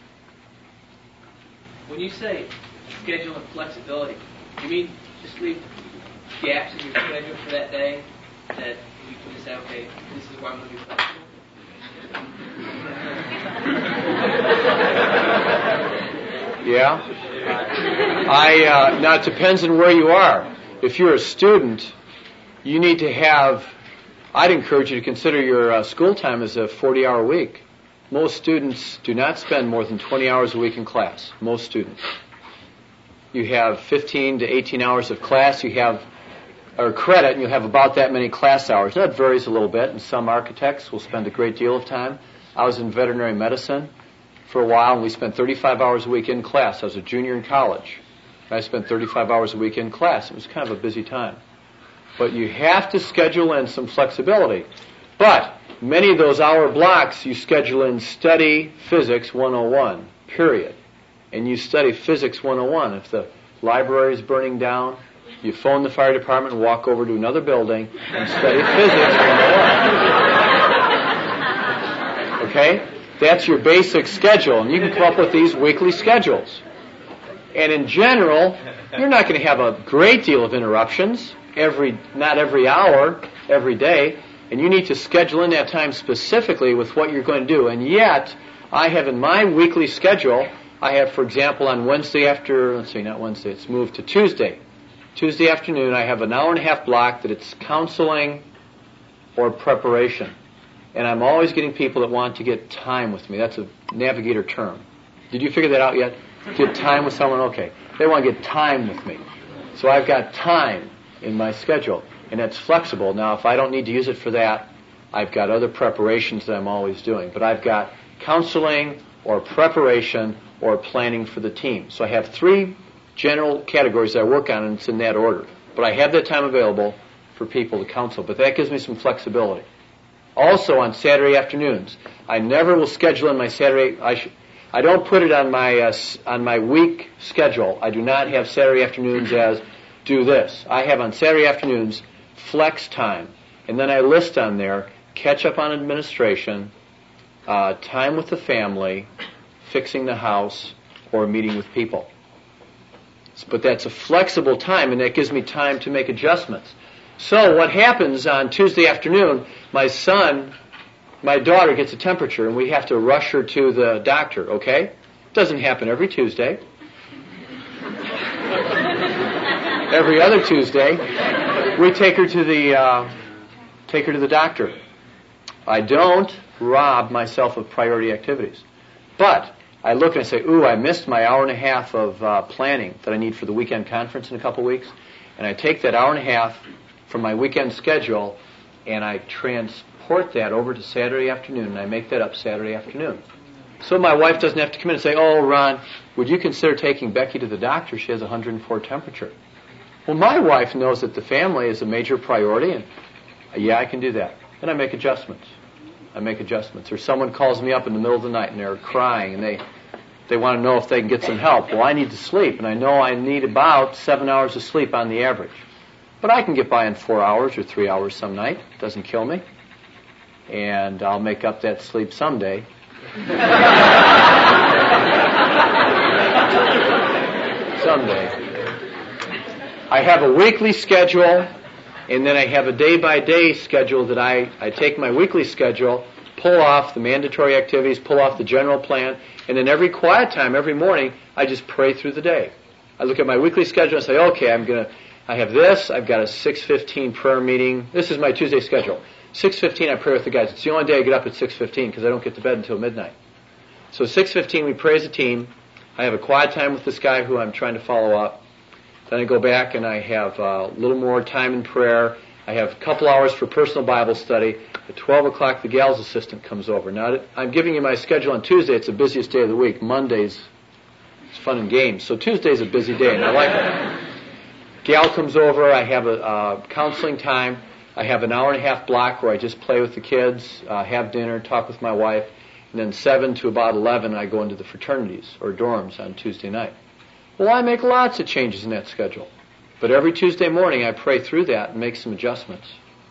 When you say schedule and flexibility, do you mean just leave gaps in your schedule for that day that you can just say, okay, this is where I'm going to be flexible? Yeah. I uh, now it depends on where you are. If you're a student, you need to have, I'd encourage you to consider your uh, school time as a forty-hour week. Most students do not spend more than twenty hours a week in class. Most students. You have fifteen to eighteen hours of class. You have, or credit, and you'll have about that many class hours. That varies a little bit, and some architects will spend a great deal of time. I was in veterinary medicine for a while, and we spent thirty-five hours a week in class. I was a junior in college. I spent thirty-five hours a week in class. It was kind of a busy time. But you have to schedule in some flexibility. But many of those hour blocks, you schedule in study physics one oh one, period. And you study physics one oh one. If the library is burning down, you phone the fire department and walk over to another building and study physics one oh one. Okay? That's your basic schedule. And you can come up with these weekly schedules. And in general, you're not going to have a great deal of interruptions, every not every hour, every day. And you need to schedule in that time specifically with what you're going to do. And yet, I have in my weekly schedule, I have, for example, on Wednesday after, let's see, not Wednesday, it's moved to Tuesday. Tuesday afternoon, I have an hour and a half block that it's counseling or preparation. And I'm always getting people that want to get time with me. That's a navigator term. Did you figure that out yet? Get time with someone? Okay. They want to get time with me. So I've got time in my schedule, and it's flexible. Now, if I don't need to use it for that, I've got other preparations that I'm always doing. But I've got counseling or preparation or planning for the team. So I have three general categories that I work on, and it's in that order. But I have that time available for people to counsel. But that gives me some flexibility. Also, on Saturday afternoons, I never will schedule in my Saturday. I, sh- I don't put it on my uh, on my week schedule. I do not have Saturday afternoons as do this. I have on Saturday afternoons flex time, and then I list on there catch up on administration, uh, time with the family, fixing the house, or meeting with people. But that's a flexible time, and that gives me time to make adjustments. So what happens on Tuesday afternoon, my son, my daughter gets a temperature, and we have to rush her to the doctor, okay? It doesn't happen every Tuesday. Every other Tuesday, we take her to the uh, take her to the doctor. I don't rob myself of priority activities. But I look and I say, ooh, I missed my hour and a half of uh, planning that I need for the weekend conference in a couple weeks. And I take that hour and a half from my weekend schedule and I transport that over to Saturday afternoon, and I make that up Saturday afternoon. So my wife doesn't have to come in and say, oh, Ron, would you consider taking Becky to the doctor? She has one hundred four temperature. Well, my wife knows that the family is a major priority, and uh, yeah, I can do that. Then I make adjustments. I make adjustments. Or someone calls me up in the middle of the night and they're crying and they they want to know if they can get some help. Well, I need to sleep, and I know I need about seven hours of sleep on the average. But I can get by in four hours or three hours some night. It doesn't kill me. And I'll make up that sleep someday. Someday. I have a weekly schedule, and then I have a day-by-day schedule that I, I take my weekly schedule, pull off the mandatory activities, pull off the general plan, and then every quiet time, every morning, I just pray through the day. I look at my weekly schedule and say, okay, I'm going to, I have this, I've got a six fifteen prayer meeting. This is my Tuesday schedule. six fifteen I pray with the guys. It's the only day I get up at six fifteen because I don't get to bed until midnight. So six fifteen we pray as a team. I have a quiet time with this guy who I'm trying to follow up. Then I go back and I have a little more time in prayer. I have a couple hours for personal Bible study. At twelve o'clock, the gal's assistant comes over. Now, I'm giving you my schedule on Tuesday. It's the busiest day of the week. Mondays, it's fun and games. So Tuesday's a busy day, and I like it. Gal comes over. I have a uh, counseling time. I have an hour and a half block where I just play with the kids, uh, have dinner, talk with my wife. And then seven to about eleven, I go into the fraternities or dorms on Tuesday night. Well, I make lots of changes in that schedule. But every Tuesday morning, I pray through that and make some adjustments.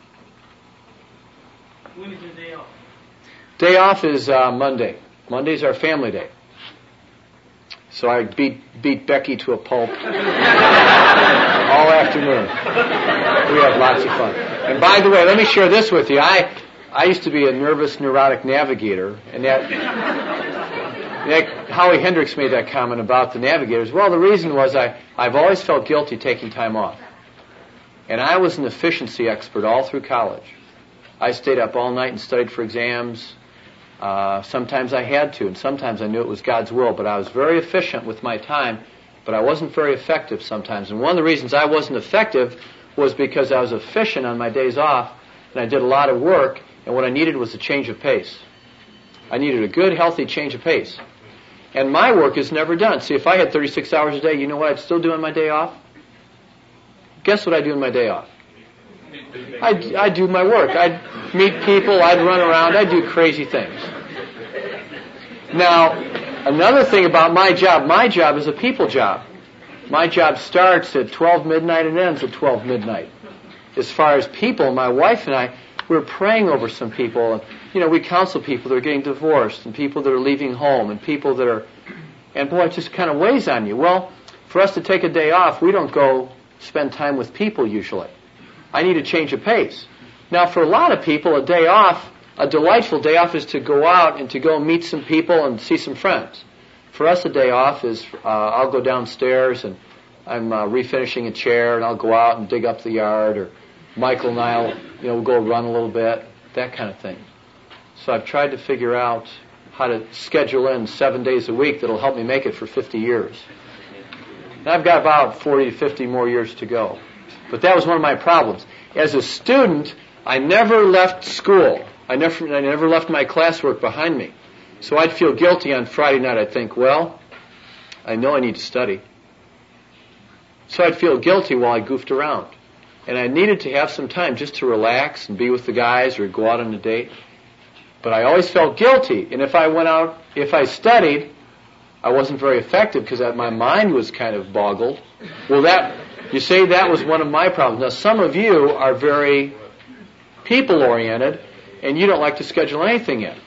When is your day off? Day off is uh, Monday. Monday's our family day. So I beat beat Becky to a pulp all afternoon. We have lots of fun. And by the way, let me share this with you. I I used to be a nervous, neurotic navigator, and that, that Howie Hendricks made that comment about the navigators. Well, the reason was I I've always felt guilty taking time off. And I was an efficiency expert all through college. I stayed up all night and studied for exams. Uh, sometimes I had to, and sometimes I knew it was God's will, but I was very efficient with my time, but I wasn't very effective sometimes. And one of the reasons I wasn't effective was because I was efficient on my days off, and I did a lot of work, and what I needed was a change of pace. I needed a good, healthy change of pace. And my work is never done. See, if I had thirty-six hours a day, you know what I'd still do on my day off? Guess what I do on my day off? I'd, I'd do my work. I'd meet people, I'd run around, I'd do crazy things. Now, another thing about my job, my job is a people job. My job starts at twelve midnight and ends at twelve midnight. As far as people, my wife and I, we're praying over some people. And, you know, we counsel people that are getting divorced and people that are leaving home and people that are, and boy, it just kind of weighs on you. Well, for us to take a day off, we don't go spend time with people usually. I need a change of pace. Now, for a lot of people, a day off, a delightful day off is to go out and to go meet some people and see some friends. For us, a day off is uh, I'll go downstairs and I'm uh, refinishing a chair and I'll go out and dig up the yard, or Michael and I'll, you know, we'll go run a little bit, that kind of thing. So I've tried to figure out how to schedule in seven days a week that'll help me make it for fifty years. And I've got about forty to fifty more years to go. But that was one of my problems. As a student, I never left school. I never, I never left my classwork behind me. So I'd feel guilty on Friday night. I'd think, well, I know I need to study. So I'd feel guilty while I goofed around. And I needed to have some time just to relax and be with the guys or go out on a date. But I always felt guilty. And if I went out, if I studied, I wasn't very effective because my mind was kind of boggled. Well, that, you say that was one of my problems. Now, some of you are very people-oriented, and you don't like to schedule anything in.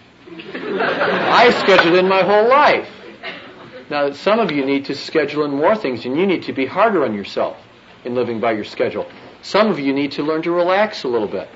I scheduled in my whole life. Now, some of you need to schedule in more things, and you need to be harder on yourself in living by your schedule. Some of you need to learn to relax a little bit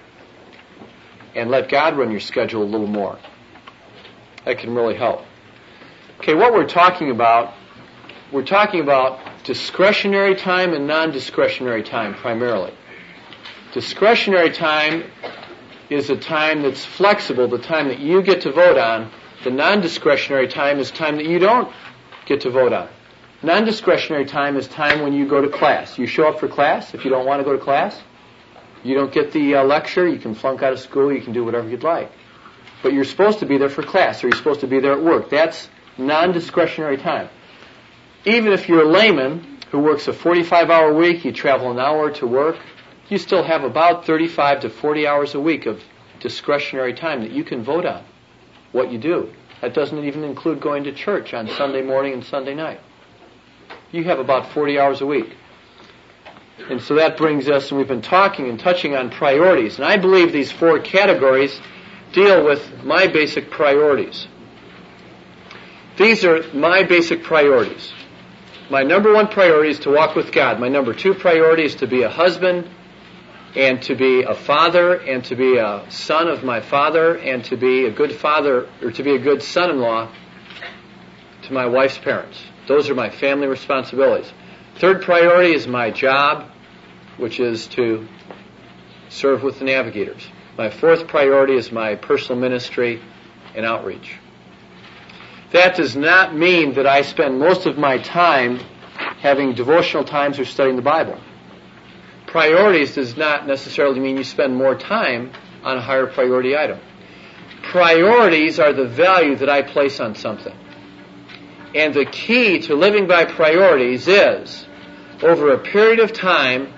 and let God run your schedule a little more. That can really help. Okay, what we're talking about, we're talking about discretionary time and non-discretionary time primarily. Discretionary time is a time that's flexible, the time that you get to vote on. The non-discretionary time is time that you don't get to vote on. Non-discretionary time is time when you go to class. You show up for class. If you don't want to go to class, you don't get the uh, lecture, you can flunk out of school, you can do whatever you'd like. But you're supposed to be there for class, or you're supposed to be there at work. That's non-discretionary time. Even if you're a layman who works a forty-five hour week, you travel an hour to work, you still have about thirty-five to forty hours a week of discretionary time that you can vote on what you do. That doesn't even include going to church on Sunday morning and Sunday night. You have about forty hours a week. And so that brings us, and we've been talking and touching on priorities. And I believe these four categories deal with my basic priorities. These are my basic priorities. My number one priority is to walk with God. My number two priority is to be a husband and to be a father and to be a son of my father and to be a good father or to be a good son-in-law to my wife's parents. Those are my family responsibilities. Third priority is my job, which is to serve with the Navigators. My fourth priority is my personal ministry and outreach. That does not mean that I spend most of my time having devotional times or studying the Bible. Priorities does not necessarily mean you spend more time on a higher priority item. Priorities are the value that I place on something. And the key to living by priorities is, over a period of time,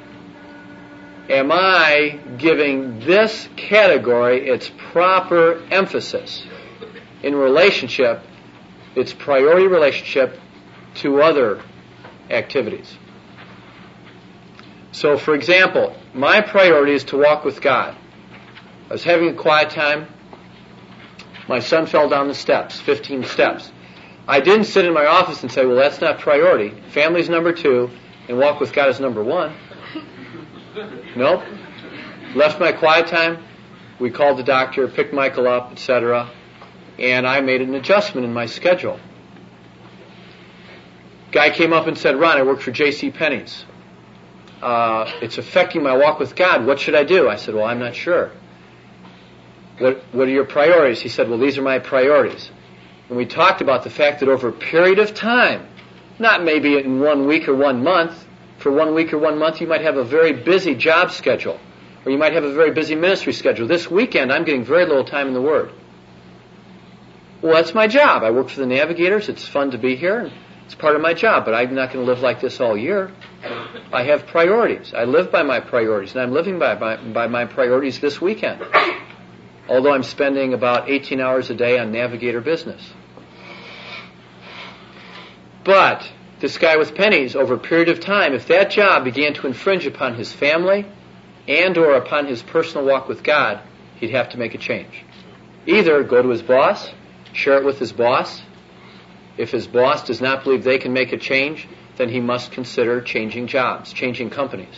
am I giving this category its proper emphasis in relationship, its priority relationship to other activities? So, for example, my priority is to walk with God. I was having a quiet time. My son fell down the steps, fifteen steps. I didn't sit in my office and say, well, that's not priority. Family's number two, and walk with God is number one. Nope. Left my quiet time. We called the doctor, picked Michael up, et cetera, and I made an adjustment in my schedule. Guy came up and said, Ron, I work for J C Penney's. uh, it's affecting my walk with God. What should I do? I said, well, I'm not sure. What, what are your priorities? He said, well, these are my priorities. And we talked about the fact that over a period of time, not maybe in one week or one month, for one week or one month you might have a very busy job schedule, or you might have a very busy ministry schedule. This weekend I'm getting very little time in the Word. Well, that's my job. I work for the Navigators. It's fun to be here. It's part of my job, but I'm not going to live like this all year. I have priorities. I live by my priorities, and I'm living by my, by my priorities this weekend, although I'm spending about eighteen hours a day on Navigator business. But this guy with pennies, over a period of time, if that job began to infringe upon his family and or upon his personal walk with God, he'd have to make a change. Either go to his boss, share it with his boss. If his boss does not believe they can make a change, then he must consider changing jobs, changing companies.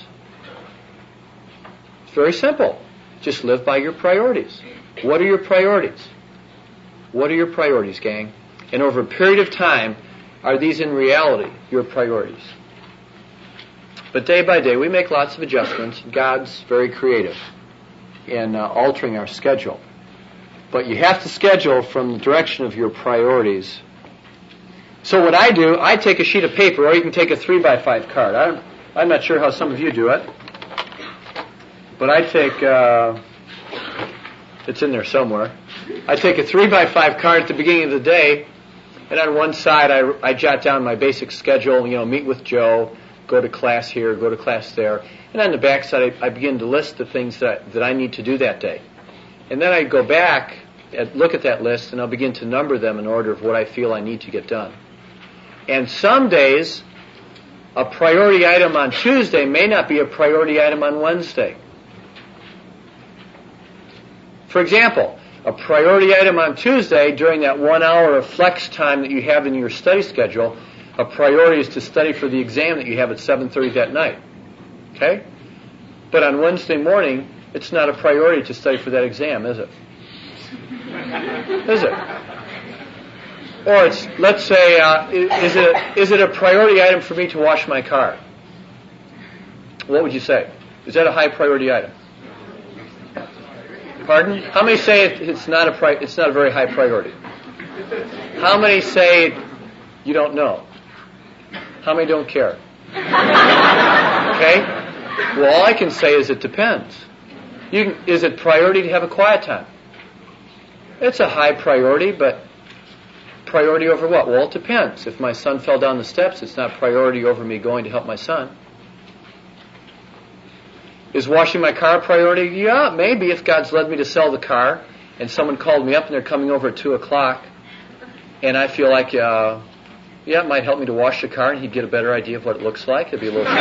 It's very simple. Just live by your priorities. What are your priorities? What are your priorities, gang? And over a period of time, are these in reality your priorities? But day by day, we make lots of adjustments. God's very creative in uh, altering our schedule. But you have to schedule from the direction of your priorities. So what I do, I take a sheet of paper, or you can take a three by five card. I don't, I'm not sure how some of you do it. But I take, uh, it's in there somewhere. I take a three by five card at the beginning of the day, and on one side I, I jot down my basic schedule, you know, meet with Joe, go to class here, go to class there. And on the back side I, I begin to list the things that, that I need to do that day. And then I go back and look at that list, and I'll begin to number them in order of what I feel I need to get done. And some days, a priority item on Tuesday may not be a priority item on Wednesday. For example, a priority item on Tuesday during that one hour of flex time that you have in your study schedule, a priority is to study for the exam that you have at seven thirty that night. Okay? But on Wednesday morning, it's not a priority to study for that exam, is it? Is it? Or it's, let's say, uh, is it a, is it a priority item for me to wash my car? What would you say? Is that a high priority item? Pardon? How many say it, it's not a pri- it's not a very high priority? How many say you don't know? How many don't care? Okay? Well, all I can say is it depends. You can, is it priority to have a quiet time? It's a high priority, but priority over what? Well, it depends. If my son fell down the steps, it's not priority over me going to help my son. Is washing my car a priority? Yeah, maybe if God's led me to sell the car and someone called me up and they're coming over at two o'clock and I feel like, uh, yeah, it might help me to wash the car and he'd get a better idea of what it looks like. It'd be a little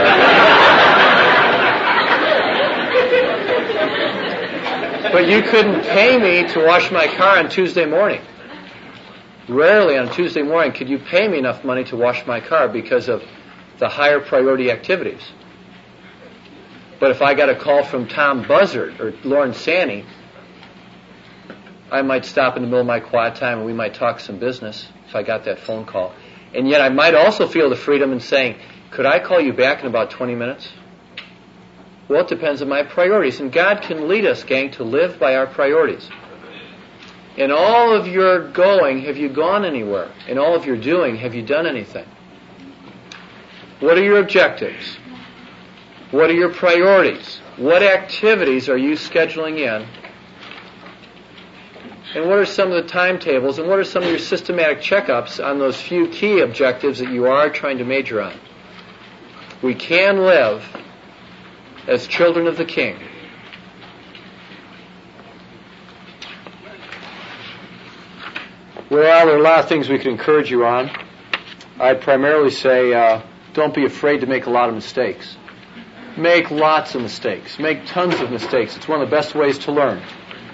But you couldn't pay me to wash my car on Tuesday morning. Rarely on Tuesday morning could you pay me enough money to wash my car because of the higher priority activities. But if I got a call from Tom Buzzard or Lauren Sanney, I might stop in the middle of my quiet time and we might talk some business if I got that phone call. And yet I might also feel the freedom in saying, could I call you back in about twenty minutes? Well, it depends on my priorities. And God can lead us, gang, to live by our priorities. In all of your going, have you gone anywhere? In all of your doing, have you done anything? What are your objectives? What are your priorities? What activities are you scheduling in? And what are some of the timetables and what are some of your systematic checkups on those few key objectives that you are trying to major on? We can live as children of the King. Well, there are a lot of things we can encourage you on. I'd primarily say uh, don't be afraid to make a lot of mistakes. Make lots of mistakes. Make tons of mistakes. It's one of the best ways to learn.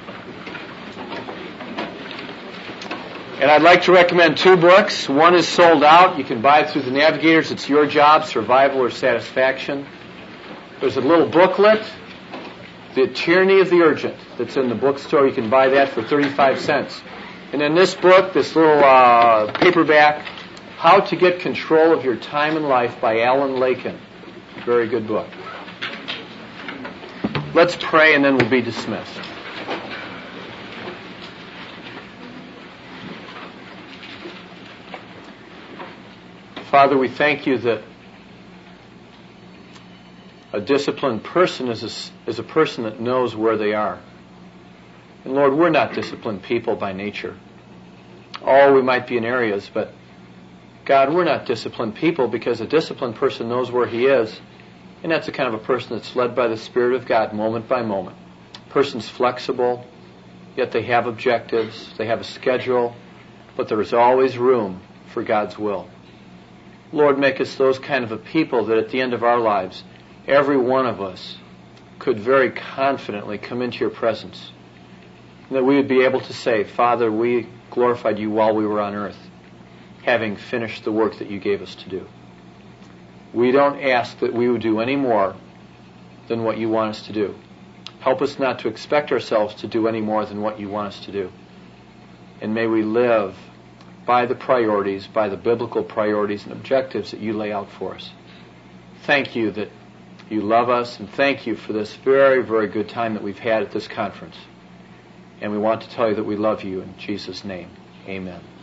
And I'd like to recommend two books. One is sold out. You can buy it through the Navigators. It's Your Job, Survival or Satisfaction. There's a little booklet, The Tyranny of the Urgent, that's in the bookstore. You can buy that for thirty-five cents. And in this book, this little uh, paperback, How to Get Control of Your Time and Life by Alan Lakin. Very good book. Let's pray and then we'll be dismissed. Father, we thank you that a disciplined person is a, is a person that knows where they are. And Lord, we're not disciplined people by nature. Oh, we might be in areas, but God, we're not disciplined people because a disciplined person knows where he is. And that's the kind of a person that's led by the Spirit of God moment by moment. A person's flexible, yet they have objectives, they have a schedule, but there is always room for God's will. Lord, make us those kind of a people that at the end of our lives, every one of us could very confidently come into your presence. And that we would be able to say, Father, we glorified you while we were on earth, having finished the work that you gave us to do. We don't ask that we would do any more than what you want us to do. Help us not to expect ourselves to do any more than what you want us to do. And may we live by the priorities, by the biblical priorities and objectives that you lay out for us. Thank you that you love us, and thank you for this very, very good time that we've had at this conference. And we want to tell you that we love you in Jesus' name. Amen.